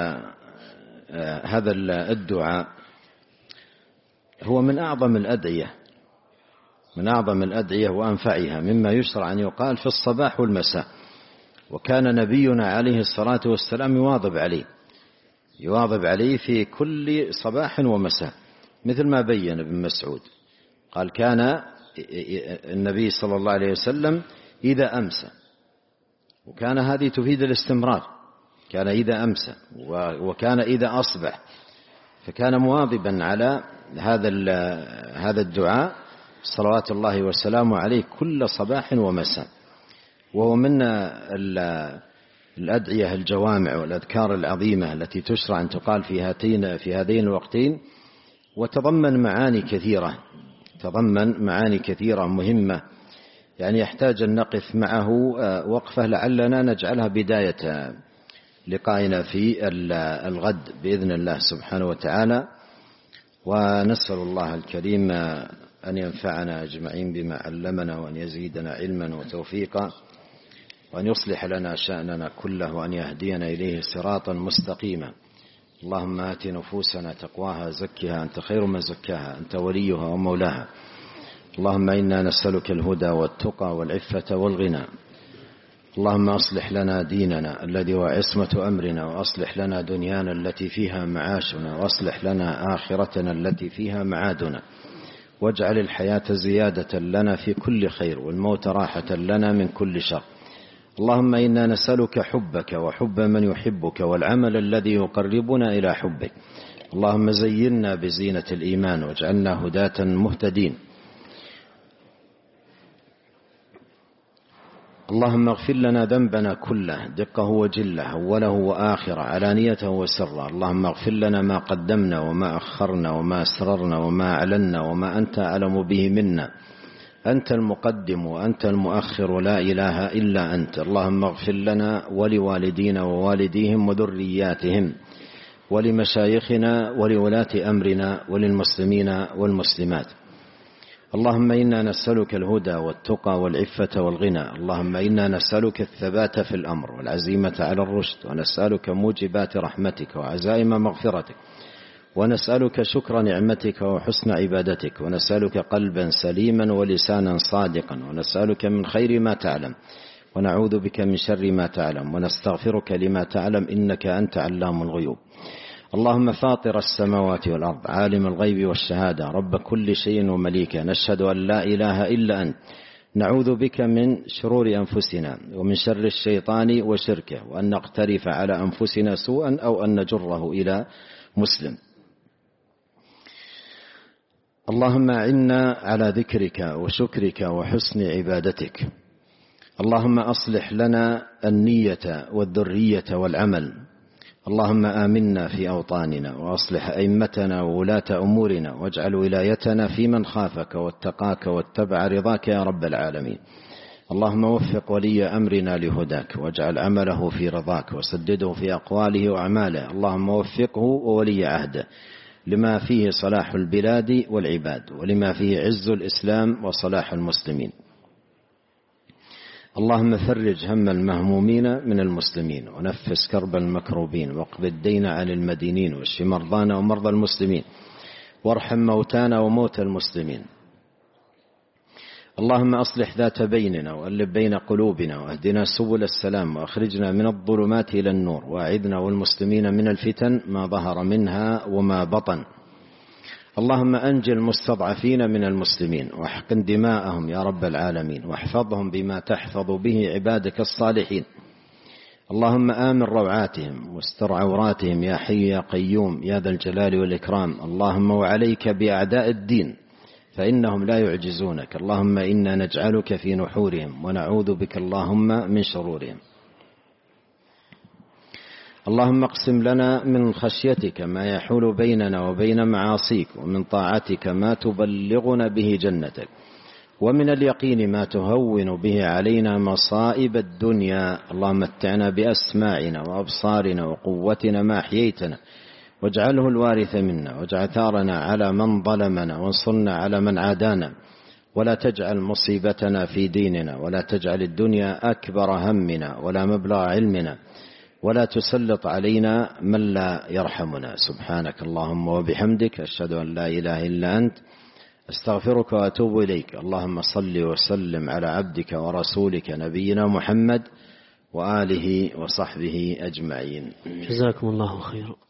هذا الدعاء هو من أعظم الأدعية، من أعظم الأدعية وأنفعها، مما يشرع أن يقال في الصباح والمساء. وكان نبينا عليه الصلاة والسلام يواظب عليه يواظب عليه في كل صباح ومساء، مثل ما بين ابن مسعود قال: كان النبي صلى الله عليه وسلم إذا أمسى، وكان هذه تفيد الاستمرار، كان إذا أمسى وكان إذا أصبح، فكان مواظبا على هذا هذا الدعاء صلوات الله وسلامه عليه كل صباح ومساء. وهو من الأدعية الجوامع والأذكار العظيمة التي تشرع أن تقال في هاتين في هذين الوقتين، وتضمن معاني كثيرة تضمن معاني كثيرة مهمة يعني يحتاج أن نقف معه وقفة لعلنا نجعلها بداية لقائنا في الغد بإذن الله سبحانه وتعالى. ونسأل الله الكريم أن ينفعنا أجمعين بما علمنا، وأن يزيدنا علما وتوفيقا، وأن يصلح لنا شأننا كله، وأن يهدينا إليه صراطا مستقيما. اللهم آت نفوسنا تقواها زكها أنت خير من زكاها أنت وليها ومولاها. اللهم إنا نسألك الهدى والتقى والعفة والغنى. اللهم أصلح لنا ديننا الذي هو عصمة أمرنا، وأصلح لنا دنيانا التي فيها معاشنا، وأصلح لنا آخرتنا التي فيها معادنا، واجعل الحياة زيادة لنا في كل خير، والموت راحة لنا من كل شر. اللهم إنا نسألك حبك وحب من يحبك، والعمل الذي يقربنا إلى حبك. اللهم زينا بزينة الإيمان، واجعلنا هداة مهتدين. اللهم اغفر لنا ذنبنا كله دقه وجله، أوله وآخره، علانيته وسره. اللهم اغفر لنا ما قدمنا وما أخرنا وما أسررنا وما أعلنا وما أنت أعلم به منا. أنت المقدم وأنت المؤخر، ولا إله إلا أنت. اللهم اغفر لنا ولوالدينا ووالديهم وذرياتهم، ولمشايخنا ولولاة أمرنا، وللمسلمين والمسلمات. اللهم إنا نسألك الهدى والتقى والعفة والغنى. اللهم إنا نسألك الثبات في الأمر والعزيمة على الرشد، ونسألك موجبات رحمتك وعزائم مغفرتك، ونسألك شكر نعمتك وحسن عبادتك، ونسألك قلبا سليما ولسانا صادقا، ونسألك من خير ما تعلم، ونعوذ بك من شر ما تعلم، ونستغفرك لما تعلم، إنك أنت علام الغيوب. اللهم فاطر السماوات والأرض، عالم الغيب والشهادة، رب كل شيء ومليكه، نشهد أن لا إله إلا أنت، نعوذ بك من شرور أنفسنا ومن شر الشيطان وشركه، وأن نقترف على أنفسنا سوءا أو أن نجره إلى مسلم. اللهم أعنا على ذكرك وشكرك وحسن عبادتك. اللهم أصلح لنا النية والذرية والعمل. اللهم آمنا في أوطاننا، وأصلح أئمتنا وولاة أمورنا، واجعل ولايتنا في من خافك واتقاك واتبع رضاك يا رب العالمين. اللهم وفق ولي أمرنا لهداك، واجعل عمله في رضاك، وسدده في أقواله وأعماله. اللهم وفقه وولي عهده لما فيه صلاح البلاد والعباد، ولما فيه عز الإسلام وصلاح المسلمين. اللهم فرج هم المهمومين من المسلمين، ونفس كرب المكروبين، واقض الدين عن المدينين، واشف مرضانا ومرضى المسلمين، وارحم موتانا وموتى المسلمين. اللهم أصلح ذات بيننا، وألف بين قلوبنا، واهدنا سبل السلام، وأخرجنا من الظلمات إلى النور، وأعذنا والمسلمين من الفتن ما ظهر منها وما بطن. اللهم أنجِ المستضعفين من المسلمين، واحقن دماءهم يا رب العالمين، واحفظهم بما تحفظ به عبادك الصالحين. اللهم آمن روعاتهم واستر عوراتهم يا حي يا قيوم يا ذا الجلال والإكرام. اللهم وعليك بأعداء الدين فإنهم لا يعجزونك. اللهم إنا نجعلك في نحورهم، ونعوذ بك اللهم من شرورهم. اللهم اقسم لنا من خشيتك ما يحول بيننا وبين معاصيك، ومن طاعتك ما تبلغنا به جنتك، ومن اليقين ما تهون به علينا مصائب الدنيا. اللهم متعنا بأسماعنا وأبصارنا وقوتنا ما أحييتنا، واجعله الوارث منا، واجعل ثارنا على من ظلمنا، وانصرنا على من عادانا، ولا تجعل مصيبتنا في ديننا، ولا تجعل الدنيا أكبر همنا ولا مبلغ علمنا، ولا تسلط علينا من لا يرحمنا. سبحانك اللهم وبحمدك، أشهد أن لا إله إلا أنت، أستغفرك وأتوب إليك. اللهم صل وسلم على عبدك ورسولك نبينا محمد وآله وصحبه أجمعين. جزاكم الله خيرا.